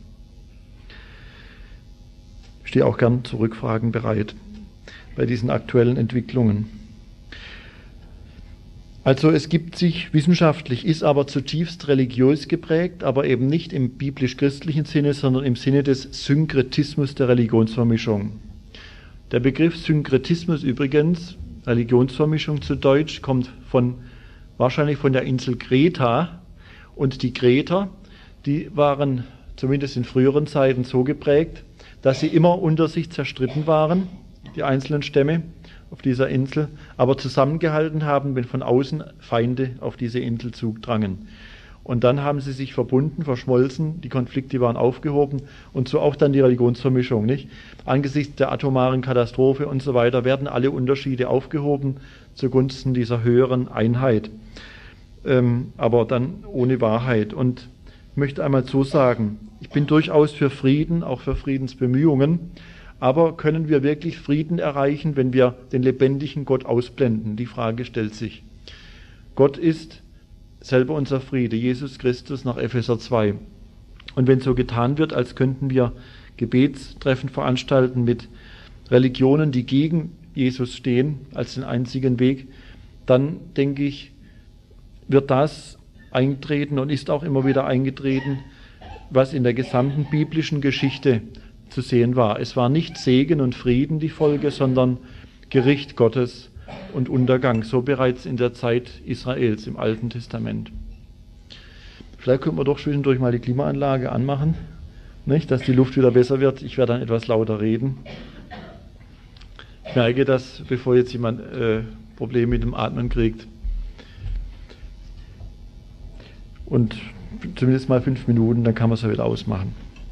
Ich stehe auch gern zu Rückfragen bereit bei diesen aktuellen Entwicklungen. Also es gibt sich wissenschaftlich, ist aber zutiefst religiös geprägt, aber eben nicht im biblisch-christlichen Sinne, sondern im Sinne des Synkretismus der Religionsvermischung. Der Begriff Synkretismus übrigens, Religionsvermischung zu Deutsch, kommt von wahrscheinlich von der Insel Kreta. Und die Kreter, die waren zumindest in früheren Zeiten so geprägt, dass sie immer unter sich zerstritten waren, die einzelnen Stämme auf dieser Insel, aber zusammengehalten haben, wenn von außen Feinde auf diese Insel zudrangen. Und dann haben sie sich verbunden, verschmolzen, die Konflikte waren aufgehoben und so auch dann die Religionsvermischung, nicht? Angesichts der atomaren Katastrophe und so weiter werden alle Unterschiede aufgehoben zugunsten dieser höheren Einheit, ähm, aber dann ohne Wahrheit. Und ich möchte einmal so sagen, ich bin durchaus für Frieden, auch für Friedensbemühungen, aber können wir wirklich Frieden erreichen, wenn wir den lebendigen Gott ausblenden? Die Frage stellt sich. Gott ist selber unser Friede, Jesus Christus nach Epheser zwei. Und wenn so getan wird, als könnten wir Gebetstreffen veranstalten mit Religionen, die gegen Jesus stehen, als den einzigen Weg, dann denke ich, wird das eintreten und ist auch immer wieder eingetreten, was in der gesamten biblischen Geschichte zu sehen war. Es war nicht Segen und Frieden die Folge, sondern Gericht Gottes und Untergang, so bereits in der Zeit Israels im Alten Testament. Vielleicht könnten wir doch zwischendurch mal die Klimaanlage anmachen, nicht, dass die Luft wieder besser wird. Ich werde dann etwas lauter reden. Ich merke, dass, bevor jetzt jemand äh, Probleme mit dem Atmen kriegt, und zumindest mal fünf Minuten, dann kann man es ja wieder ausmachen.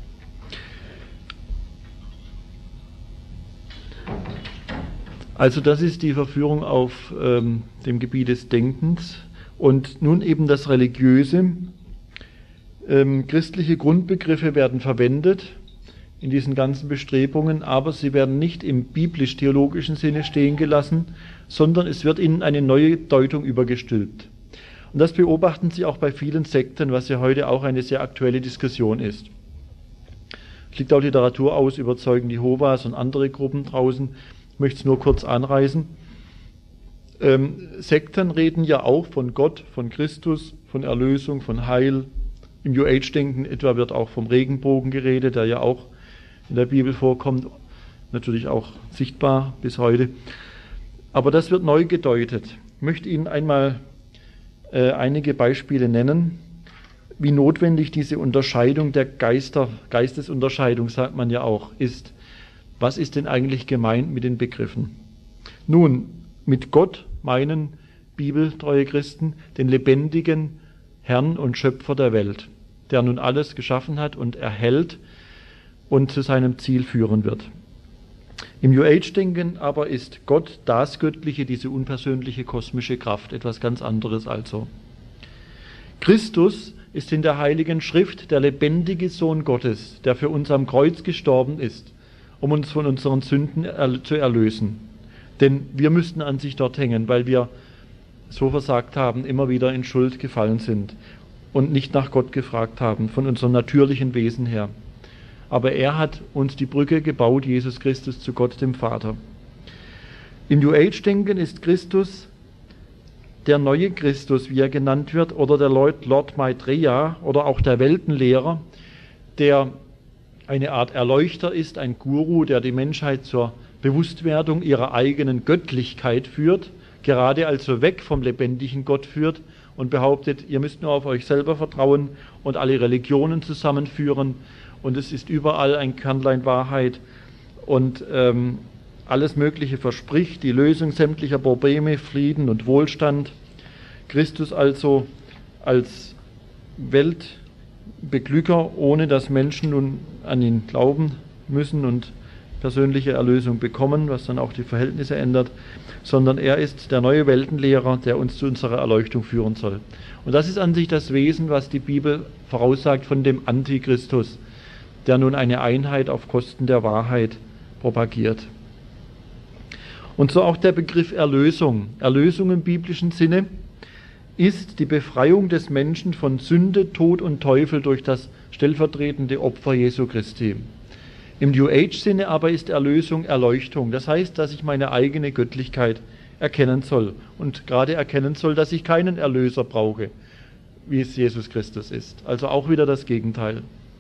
Also das ist die Verführung auf ähm, dem Gebiet des Denkens und nun eben das Religiöse. Ähm, christliche Grundbegriffe werden verwendet in diesen ganzen Bestrebungen, aber sie werden nicht im biblisch-theologischen Sinne stehen gelassen, sondern es wird ihnen eine neue Deutung übergestülpt. Und das beobachten Sie auch bei vielen Sekten, was ja heute auch eine sehr aktuelle Diskussion ist. Es liegt auch Literatur aus über Zeugen Jehovas und andere Gruppen draußen. Ich möchte es nur kurz anreißen. Ähm, Sekten reden ja auch von Gott, von Christus, von Erlösung, von Heil. Im New Age-Denken etwa wird auch vom Regenbogen geredet, der ja auch in der Bibel vorkommt, natürlich auch sichtbar bis heute. Aber das wird neu gedeutet. Ich möchte Ihnen einmal äh, einige Beispiele nennen, wie notwendig diese Unterscheidung der Geister, Geistesunterscheidung, sagt man ja auch, ist. Was ist denn eigentlich gemeint mit den Begriffen? Nun, mit Gott meinen bibeltreue Christen, den lebendigen Herrn und Schöpfer der Welt, der nun alles geschaffen hat und erhält und zu seinem Ziel führen wird. Im New Age-Denken aber ist Gott das Göttliche, diese unpersönliche kosmische Kraft, etwas ganz anderes also. Christus ist in der Heiligen Schrift der lebendige Sohn Gottes, der für uns am Kreuz gestorben ist, um uns von unseren Sünden zu erlösen. Denn wir müssten an sich dort hängen, weil wir so versagt haben, immer wieder in Schuld gefallen sind und nicht nach Gott gefragt haben, von unserem natürlichen Wesen her. Aber er hat uns die Brücke gebaut, Jesus Christus, zu Gott, dem Vater. Im New Age-Denken ist Christus der neue Christus, wie er genannt wird, oder der Lord Maitreya oder auch der Weltenlehrer, der eine Art Erleuchter ist, ein Guru, der die Menschheit zur Bewusstwerdung ihrer eigenen Göttlichkeit führt, gerade also weg vom lebendigen Gott führt und behauptet, ihr müsst nur auf euch selber vertrauen und alle Religionen zusammenführen und es ist überall ein Kernlein Wahrheit und ähm, alles Mögliche verspricht, die Lösung sämtlicher Probleme, Frieden und Wohlstand. Christus also als Weltbeglücker, ohne dass Menschen nun an ihn glauben müssen und persönliche Erlösung bekommen, was dann auch die Verhältnisse ändert, sondern er ist der neue Weltenlehrer, der uns zu unserer Erleuchtung führen soll. Und das ist an sich das Wesen, was die Bibel voraussagt von dem Antichristus, der nun eine Einheit auf Kosten der Wahrheit propagiert. Und so auch der Begriff Erlösung. Erlösung im biblischen Sinne ist die Befreiung des Menschen von Sünde, Tod und Teufel durch das stellvertretende Opfer Jesu Christi. Im New Age-Sinne aber ist Erlösung Erleuchtung. Das heißt, dass ich meine eigene Göttlichkeit erkennen soll und gerade erkennen soll, dass ich keinen Erlöser brauche, wie es Jesus Christus ist. Also auch wieder das Gegenteil.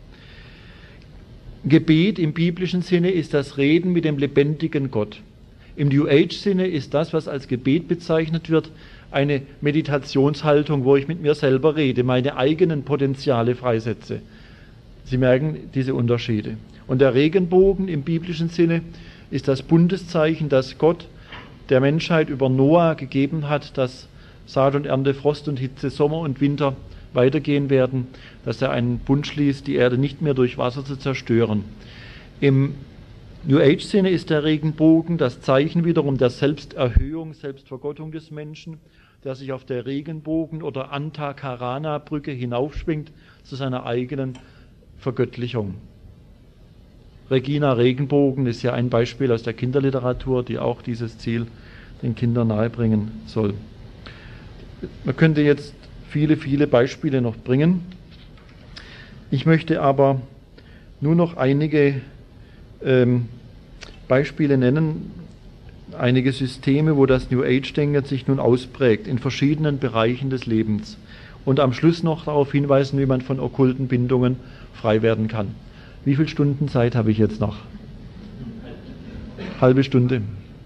Gebet im biblischen Sinne ist das Reden mit dem lebendigen Gott. Im New Age-Sinne ist das, was als Gebet bezeichnet wird, eine Meditationshaltung, wo ich mit mir selber rede, meine eigenen Potenziale freisetze. Sie merken diese Unterschiede. Und der Regenbogen im biblischen Sinne ist das Bundeszeichen, das Gott der Menschheit über Noah gegeben hat, dass Saat und Ernte, Frost und Hitze, Sommer und Winter weitergehen werden, dass er einen Bund schließt, die Erde nicht mehr durch Wasser zu zerstören. Im New Age-Sinne ist der Regenbogen das Zeichen wiederum der Selbsterhöhung, Selbstvergottung des Menschen, der sich auf der Regenbogen- oder Antakarana-Brücke hinaufschwingt zu seiner eigenen Vergöttlichung. Regina Regenbogen ist ja ein Beispiel aus der Kinderliteratur, die auch dieses Ziel den Kindern nahebringen soll. Man könnte jetzt viele, viele Beispiele noch bringen. Ich möchte aber nur noch einige ähm, Beispiele nennen, einige Systeme, wo das New Age-Denken sich nun ausprägt in verschiedenen Bereichen des Lebens und am Schluss noch darauf hinweisen, wie man von okkulten Bindungen frei werden kann. Wie viele Stunden Zeit habe ich jetzt noch? Halbe Stunde.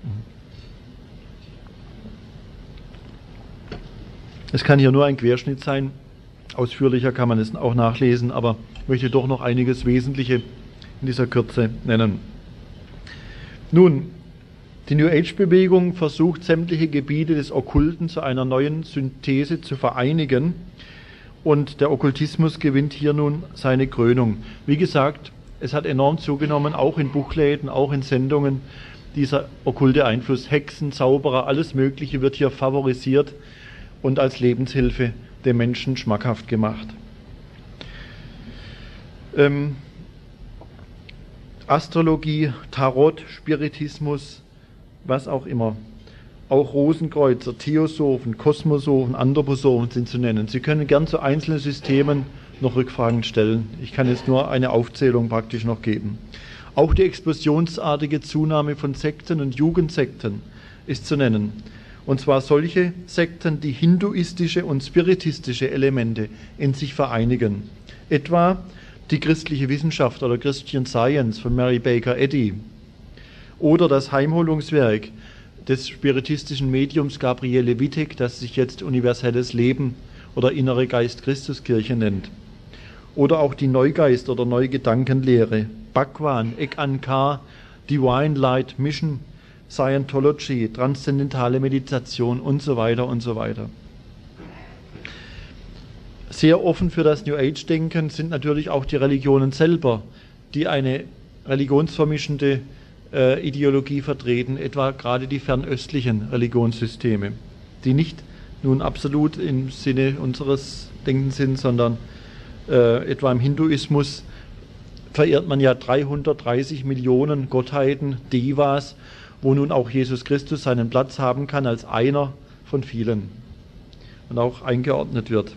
Es kann hier nur ein Querschnitt sein. Ausführlicher kann man es auch nachlesen, aber ich möchte doch noch einiges Wesentliche in dieser Kürze nennen. Nun, die New Age-Bewegung versucht, sämtliche Gebiete des Okkulten zu einer neuen Synthese zu vereinigen. Und der Okkultismus gewinnt hier nun seine Krönung. Wie gesagt, es hat enorm zugenommen, auch in Buchläden, auch in Sendungen, dieser okkulte Einfluss. Hexen, Zauberer, alles Mögliche wird hier favorisiert und als Lebenshilfe dem Menschen schmackhaft gemacht. Ähm, Astrologie, Tarot, Spiritismus, was auch immer. Auch Rosenkreuzer, Theosophen, Kosmosophen, Anthroposophen sind zu nennen. Sie können gern zu einzelnen Systemen noch Rückfragen stellen. Ich kann jetzt nur eine Aufzählung praktisch noch geben. Auch die explosionsartige Zunahme von Sekten und Jugendsekten ist zu nennen. Und zwar solche Sekten, die hinduistische und spiritistische Elemente in sich vereinigen. Etwa die christliche Wissenschaft oder Christian Science von Mary Baker Eddy oder das Heimholungswerk des spiritistischen Mediums Gabriele Wittek, das sich jetzt Universelles Leben oder Innere Geist-Christuskirche nennt. Oder auch die Neugeist- oder Neugedankenlehre, Bhagwan, Ek Ankar, Divine Light Mission, Scientology, transzendentale Meditation und so weiter und so weiter. Sehr offen für das New Age-Denken sind natürlich auch die Religionen selber, die eine religionsvermischende äh, Ideologie vertreten, etwa gerade die fernöstlichen Religionssysteme, die nicht nun absolut im Sinne unseres Denkens sind, sondern äh, etwa im Hinduismus verehrt man ja dreihundertdreißig Millionen Gottheiten, Devas, wo nun auch Jesus Christus seinen Platz haben kann als einer von vielen und auch eingeordnet wird.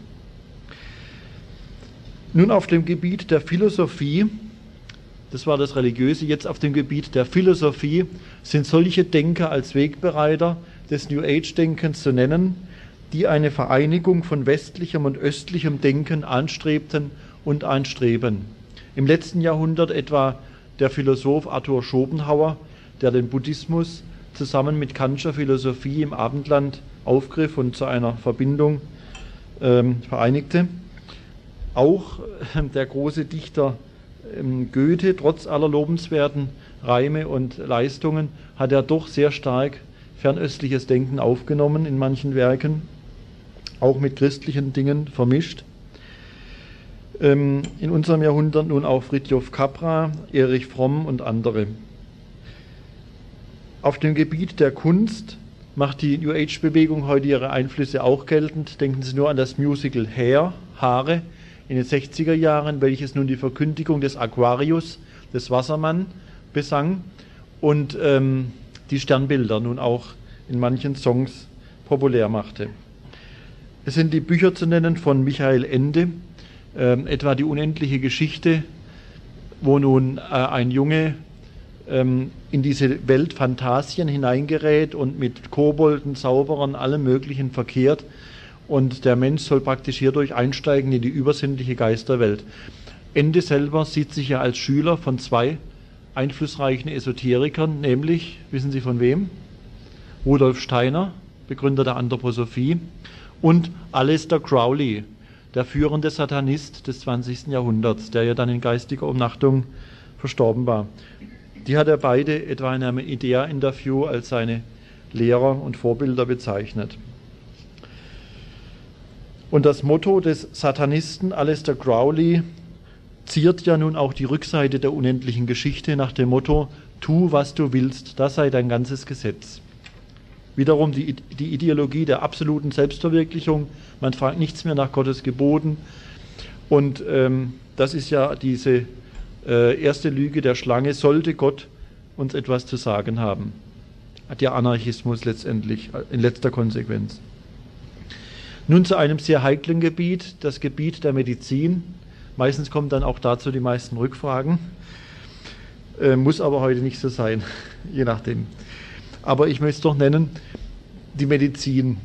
Nun auf dem Gebiet der Philosophie, das war das Religiöse, jetzt auf dem Gebiet der Philosophie sind solche Denker als Wegbereiter des New Age-Denkens zu nennen, die eine Vereinigung von westlichem und östlichem Denken anstrebten und anstreben. Im letzten Jahrhundert etwa der Philosoph Arthur Schopenhauer, der den Buddhismus zusammen mit Kantscher Philosophie im Abendland aufgriff und zu einer Verbindung ähm, vereinigte. Auch äh, der große Dichter ähm, Goethe, trotz aller lobenswerten Reime und Leistungen, hat er doch sehr stark fernöstliches Denken aufgenommen in manchen Werken, auch mit christlichen Dingen vermischt. Ähm, in unserem Jahrhundert nun auch Fritjof Capra, Erich Fromm und andere. Auf dem Gebiet der Kunst macht die New Age-Bewegung heute ihre Einflüsse auch geltend. Denken Sie nur an das Musical Hair, Haare, in den sechziger Jahren, welches nun die Verkündigung des Aquarius, des Wassermann, besang und ähm, die Sternbilder nun auch in manchen Songs populär machte. Es sind die Bücher zu nennen von Michael Ende, ähm, etwa die unendliche Geschichte, wo nun äh, ein Junge ähm, in diese Welt Phantasien hineingerät und mit Kobolden, Zauberern, allem Möglichen verkehrt. Und der Mensch soll praktisch hierdurch einsteigen in die übersinnliche Geisterwelt. Ende selber sieht sich ja als Schüler von zwei einflussreichen Esoterikern, nämlich, wissen Sie von wem? Rudolf Steiner, Begründer der Anthroposophie, und Aleister Crowley, der führende Satanist des zwanzigsten Jahrhunderts, der ja dann in geistiger Umnachtung verstorben war. Die hat er beide etwa in einem Idea-Interview als seine Lehrer und Vorbilder bezeichnet. Und das Motto des Satanisten Aleister Crowley ziert ja nun auch die Rückseite der unendlichen Geschichte nach dem Motto: Tu, was du willst, das sei dein ganzes Gesetz. Wiederum die, die Ideologie der absoluten Selbstverwirklichung, man fragt nichts mehr nach Gottes Geboten. Und ähm, das ist ja diese äh, erste Lüge der Schlange: Sollte Gott uns etwas zu sagen haben? Hat ja Anarchismus letztendlich in letzter Konsequenz. Nun zu einem sehr heiklen Gebiet, das Gebiet der Medizin. Meistens kommen dann auch dazu die meisten Rückfragen. Äh, muss aber heute nicht so sein, je nachdem. Aber ich möchte es doch nennen, die Medizin.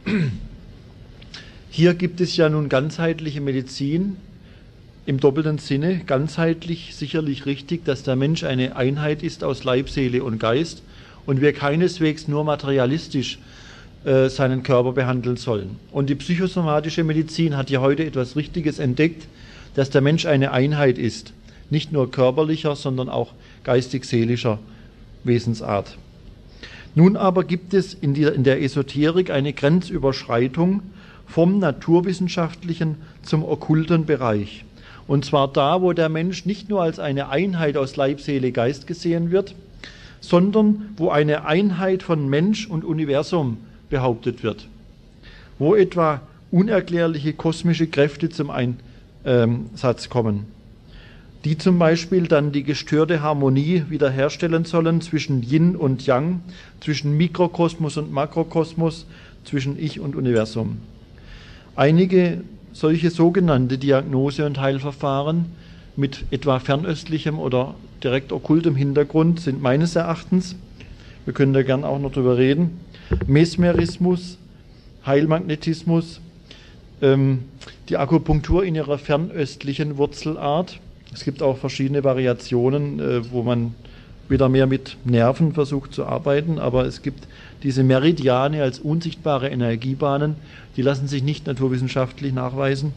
Hier gibt es ja nun ganzheitliche Medizin im doppelten Sinne. Ganzheitlich sicherlich richtig, dass der Mensch eine Einheit ist aus Leib, Seele und Geist und wir keineswegs nur materialistisch äh, seinen Körper behandeln sollen. Und die psychosomatische Medizin hat ja heute etwas Richtiges entdeckt, dass der Mensch eine Einheit ist. Nicht nur körperlicher, sondern auch geistig-seelischer Wesensart. Nun aber gibt es in, die, in der Esoterik eine Grenzüberschreitung vom naturwissenschaftlichen zum okkulten Bereich. Und zwar da, wo der Mensch nicht nur als eine Einheit aus Leib, Seele, Geist gesehen wird, sondern wo eine Einheit von Mensch und Universum behauptet wird. Wo etwa unerklärliche kosmische Kräfte zum Einsatz kommen, die zum Beispiel dann die gestörte Harmonie wiederherstellen sollen zwischen Yin und Yang, zwischen Mikrokosmos und Makrokosmos, zwischen Ich und Universum. Einige solche sogenannte Diagnose- und Heilverfahren mit etwa fernöstlichem oder direkt okkultem Hintergrund sind meines Erachtens, wir können da gern auch noch drüber reden, Mesmerismus, Heilmagnetismus, ähm, die Akupunktur in ihrer fernöstlichen Wurzelart. Es gibt auch verschiedene Variationen, äh, wo man wieder mehr mit Nerven versucht zu arbeiten, aber es gibt diese Meridiane als unsichtbare Energiebahnen, die lassen sich nicht naturwissenschaftlich nachweisen.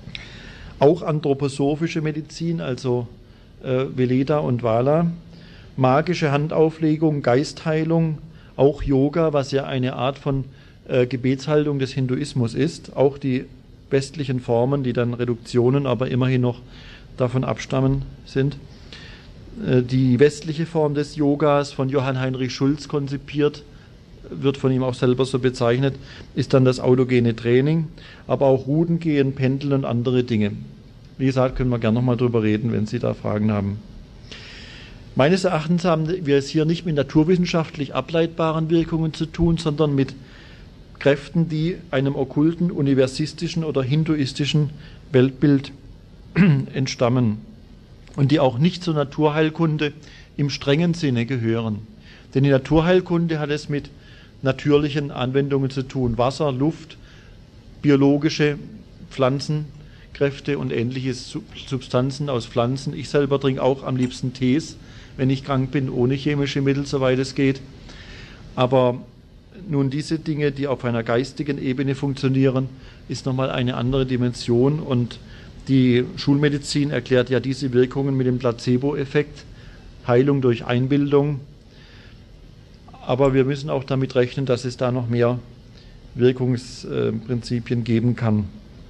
Auch anthroposophische Medizin, also äh, Veleda und Vala, magische Handauflegung, Geistheilung, auch Yoga, was ja eine Art von äh, Gebetshaltung des Hinduismus ist, auch die westlichen Formen, die dann Reduktionen, aber immerhin noch davon abstammen sind. Äh, die westliche Form des Yogas, von Johann Heinrich Schulz konzipiert, wird von ihm auch selber so bezeichnet, ist dann das autogene Training, aber auch Rudengehen, Pendeln und andere Dinge. Wie gesagt, können wir gerne nochmal drüber reden, wenn Sie da Fragen haben. Meines Erachtens haben wir es hier nicht mit naturwissenschaftlich ableitbaren Wirkungen zu tun, sondern mit Kräften, die einem okkulten, universistischen oder hinduistischen Weltbild entstammen und die auch nicht zur Naturheilkunde im strengen Sinne gehören. Denn die Naturheilkunde hat es mit natürlichen Anwendungen zu tun. Wasser, Luft, biologische Pflanzenkräfte und ähnliche Substanzen aus Pflanzen. Ich selber trinke auch am liebsten Tees, wenn ich krank bin, ohne chemische Mittel, soweit es geht. Aber nun diese Dinge, die auf einer geistigen Ebene funktionieren, ist nochmal eine andere Dimension. Und die Schulmedizin erklärt ja diese Wirkungen mit dem Placebo-Effekt, Heilung durch Einbildung. Aber wir müssen auch damit rechnen, dass es da noch mehr Wirkungsprinzipien geben kann.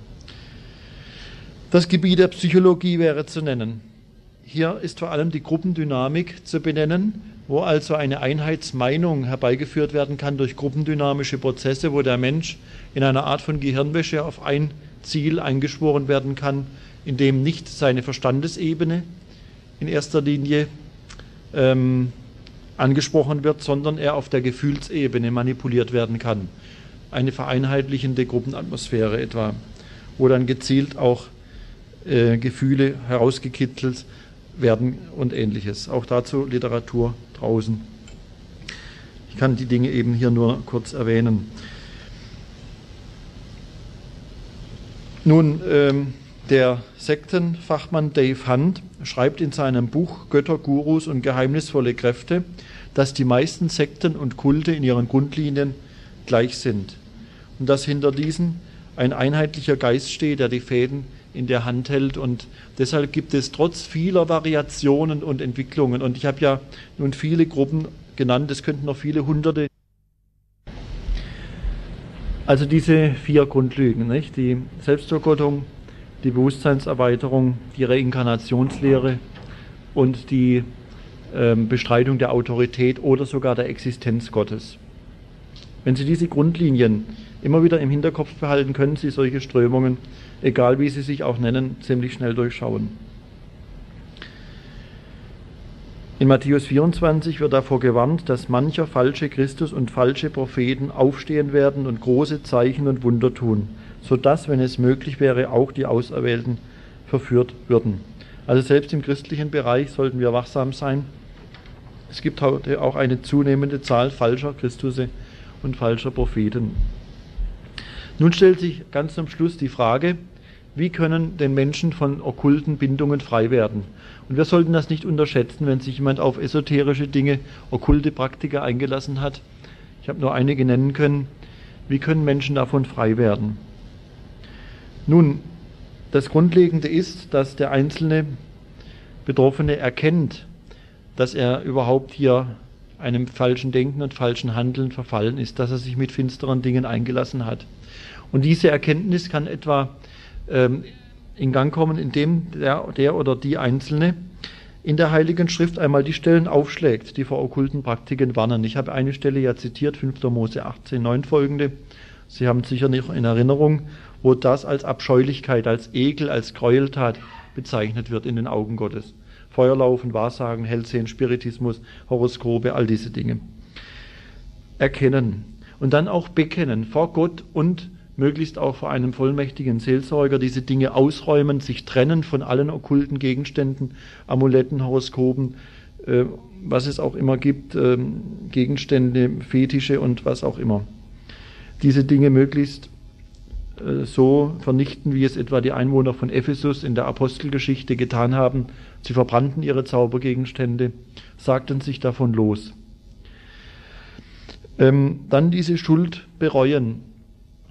Das Gebiet der Psychologie wäre zu nennen. Hier ist vor allem die Gruppendynamik zu benennen, wo also eine Einheitsmeinung herbeigeführt werden kann durch gruppendynamische Prozesse, wo der Mensch in einer Art von Gehirnwäsche auf ein Ziel eingeschworen werden kann, in dem nicht seine Verstandesebene in erster Linie ähm, angesprochen wird, sondern er auf der Gefühlsebene manipuliert werden kann. Eine vereinheitlichende Gruppenatmosphäre etwa, wo dann gezielt auch äh, Gefühle herausgekitzelt werden und Ähnliches. Auch dazu Literatur draußen. Ich kann die Dinge eben hier nur kurz erwähnen. Nun, ähm, der Sektenfachmann Dave Hunt schreibt in seinem Buch Götter, Gurus und geheimnisvolle Kräfte, dass die meisten Sekten und Kulte in ihren Grundlinien gleich sind und dass hinter diesen ein einheitlicher Geist steht, der die Fäden in der Hand hält, und deshalb gibt es trotz vieler Variationen und Entwicklungen, und ich habe ja nun viele Gruppen genannt, es könnten noch viele Hunderte. Also diese vier Grundlügen, nicht? Die Selbstvergottung, die Bewusstseinserweiterung, die Reinkarnationslehre und die ähm, Bestreitung der Autorität oder sogar der Existenz Gottes. Wenn Sie diese Grundlinien immer wieder im Hinterkopf behalten, können Sie solche Strömungen, egal wie sie sich auch nennen, ziemlich schnell durchschauen. In Matthäus vierundzwanzig wird davor gewarnt, dass mancher falsche Christus und falsche Propheten aufstehen werden und große Zeichen und Wunder tun, sodass, wenn es möglich wäre, auch die Auserwählten verführt würden. Also selbst im christlichen Bereich sollten wir wachsam sein. Es gibt heute auch eine zunehmende Zahl falscher Christusse und falscher Propheten. Nun stellt sich ganz zum Schluss die Frage, wie können denn Menschen von okkulten Bindungen frei werden? Und wir sollten das nicht unterschätzen, wenn sich jemand auf esoterische Dinge, okkulte Praktika eingelassen hat. Ich habe nur einige nennen können. Wie können Menschen davon frei werden? Nun, das Grundlegende ist, dass der einzelne Betroffene erkennt, dass er überhaupt hier einem falschen Denken und falschen Handeln verfallen ist, dass er sich mit finsteren Dingen eingelassen hat. Und diese Erkenntnis kann etwa ähm, in Gang kommen, indem der, der oder die Einzelne in der Heiligen Schrift einmal die Stellen aufschlägt, die vor okkulten Praktiken warnen. Ich habe eine Stelle ja zitiert, fünfter Mose achtzehn, neun folgende. Sie haben sicher nicht in Erinnerung, wo das als Abscheulichkeit, als Ekel, als Gräueltat bezeichnet wird in den Augen Gottes. Feuerlaufen, Wahrsagen, Hellsehen, Spiritismus, Horoskope, all diese Dinge. Erkennen und dann auch bekennen vor Gott und möglichst auch vor einem vollmächtigen Seelsorger, diese Dinge ausräumen, sich trennen von allen okkulten Gegenständen, Amuletten, Horoskopen, äh, was es auch immer gibt, äh, Gegenstände, Fetische und was auch immer. Diese Dinge möglichst äh, so vernichten, wie es etwa die Einwohner von Ephesus in der Apostelgeschichte getan haben. Sie verbrannten ihre Zaubergegenstände, sagten sich davon los. Ähm, dann diese Schuld bereuen.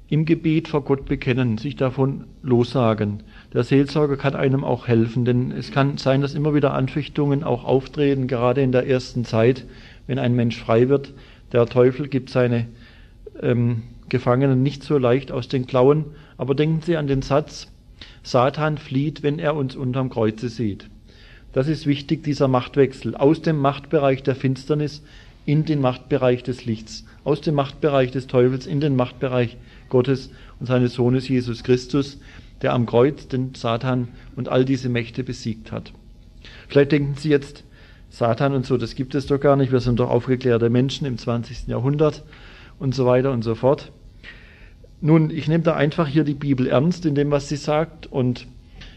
im Gebet vor Gott bekennen, sich davon lossagen. Der Seelsorger kann einem auch helfen, denn es kann sein, dass immer wieder Anfechtungen auch auftreten, gerade in der ersten Zeit, wenn ein Mensch frei wird. Der Teufel gibt seine ähm, Gefangenen nicht so leicht aus den Klauen, aber denken Sie an den Satz, Satan flieht, wenn er uns unterm Kreuze sieht. Das ist wichtig, dieser Machtwechsel aus dem Machtbereich der Finsternis in den Machtbereich des Lichts, aus dem Machtbereich des Teufels in den Machtbereich Gottes und seines Sohnes Jesus Christus, der am Kreuz den Satan und all diese Mächte besiegt hat. Vielleicht denken Sie jetzt, Satan und so, das gibt es doch gar nicht, wir sind doch aufgeklärte Menschen im zwanzigsten Jahrhundert und so weiter und so fort. Nun, ich nehme da einfach hier die Bibel ernst in dem, was sie sagt, und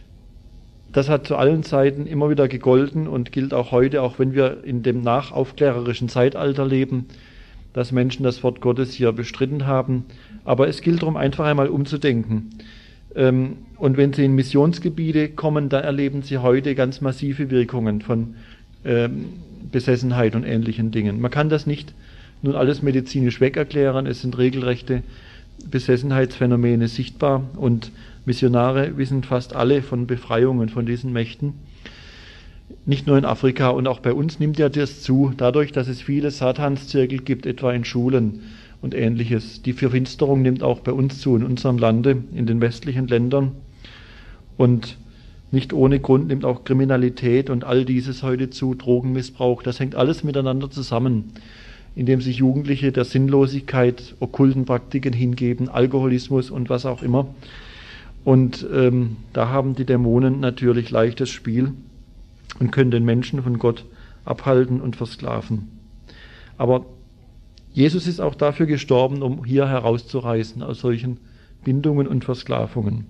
das hat zu allen Zeiten immer wieder gegolten und gilt auch heute, auch wenn wir in dem nachaufklärerischen Zeitalter leben, dass Menschen das Wort Gottes hier bestritten haben. Aber es gilt darum, einfach einmal umzudenken. Und wenn Sie in Missionsgebiete kommen, dann erleben Sie heute ganz massive Wirkungen von Besessenheit und ähnlichen Dingen. Man kann das nicht nun alles medizinisch wegerklären, es sind regelrechte Besessenheitsphänomene sichtbar und Missionare wissen fast alle von Befreiungen von diesen Mächten. Nicht nur in Afrika, und auch bei uns nimmt ja das zu, dadurch, dass es viele Satanszirkel gibt, etwa in Schulen und Ähnliches. Die Verfinsterung nimmt auch bei uns zu, in unserem Lande, in den westlichen Ländern. Und nicht ohne Grund nimmt auch Kriminalität und all dieses heute zu, Drogenmissbrauch. Das hängt alles miteinander zusammen, indem sich Jugendliche der Sinnlosigkeit, okkulten Praktiken hingeben, Alkoholismus und was auch immer. Und ähm, da haben die Dämonen natürlich leichtes Spiel und können den Menschen von Gott abhalten und versklaven. Aber Jesus ist auch dafür gestorben, um hier herauszureißen aus solchen Bindungen und Versklavungen.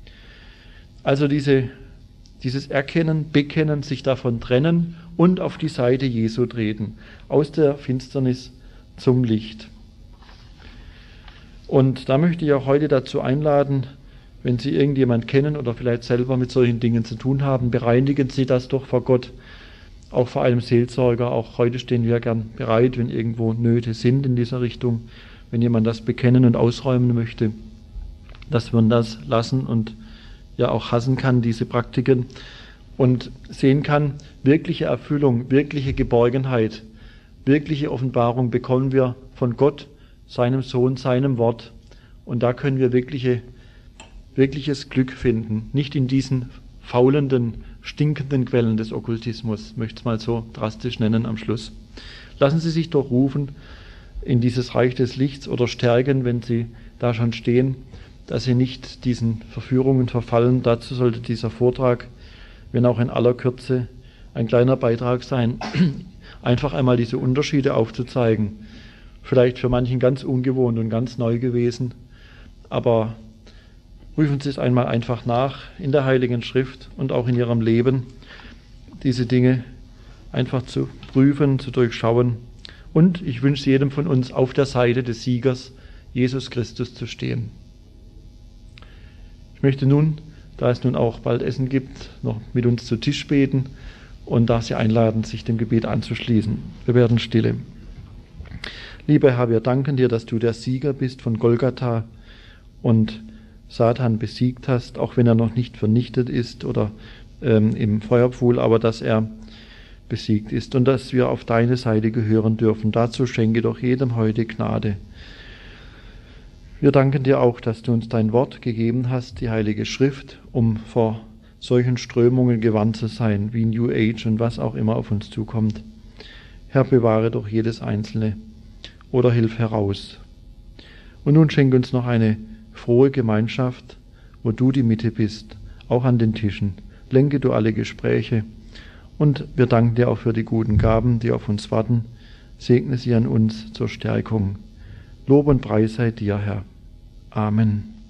Also diese, dieses Erkennen, Bekennen, sich davon trennen und auf die Seite Jesu treten, aus der Finsternis zum Licht. Und da möchte ich auch heute dazu einladen, wenn Sie irgendjemand kennen oder vielleicht selber mit solchen Dingen zu tun haben, bereinigen Sie das doch vor Gott, auch vor einem Seelsorger. Auch heute stehen wir gern bereit, wenn irgendwo Nöte sind in dieser Richtung, wenn jemand das bekennen und ausräumen möchte, dass man das lassen und ja auch hassen kann, diese Praktiken, und sehen kann, wirkliche Erfüllung, wirkliche Geborgenheit, wirkliche Offenbarung bekommen wir von Gott, seinem Sohn, seinem Wort, und da können wir wirkliche wirkliches Glück finden, nicht in diesen faulenden, stinkenden Quellen des Okkultismus, möchte es mal so drastisch nennen am Schluss. Lassen Sie sich doch rufen in dieses Reich des Lichts oder stärken, wenn Sie da schon stehen, dass Sie nicht diesen Verführungen verfallen. Dazu sollte dieser Vortrag, wenn auch in aller Kürze, ein kleiner Beitrag sein, einfach einmal diese Unterschiede aufzuzeigen. Vielleicht für manchen ganz ungewohnt und ganz neu gewesen, aber prüfen Sie es einmal einfach nach in der Heiligen Schrift und auch in Ihrem Leben, diese Dinge einfach zu prüfen, zu durchschauen. Und ich wünsche jedem von uns, auf der Seite des Siegers, Jesus Christus, zu stehen. Ich möchte nun, da es nun auch bald Essen gibt, noch mit uns zu Tisch beten und darf Sie einladen, sich dem Gebet anzuschließen. Wir werden stille. Lieber Herr, wir danken dir, dass du der Sieger bist von Golgatha und Satan besiegt hast, auch wenn er noch nicht vernichtet ist oder ähm, im Feuerpfuhl, aber dass er besiegt ist und dass wir auf deine Seite gehören dürfen. Dazu schenke doch jedem heute Gnade. Wir danken dir auch, dass du uns dein Wort gegeben hast, die Heilige Schrift, um vor solchen Strömungen gewandt zu sein, wie New Age und was auch immer auf uns zukommt. Herr, bewahre doch jedes Einzelne oder hilf heraus. Und nun schenke uns noch eine frohe Gemeinschaft, wo du die Mitte bist, auch an den Tischen. Lenke du alle Gespräche und wir danken dir auch für die guten Gaben, die auf uns warten. Segne sie an uns zur Stärkung. Lob und Preis sei dir, Herr. Amen.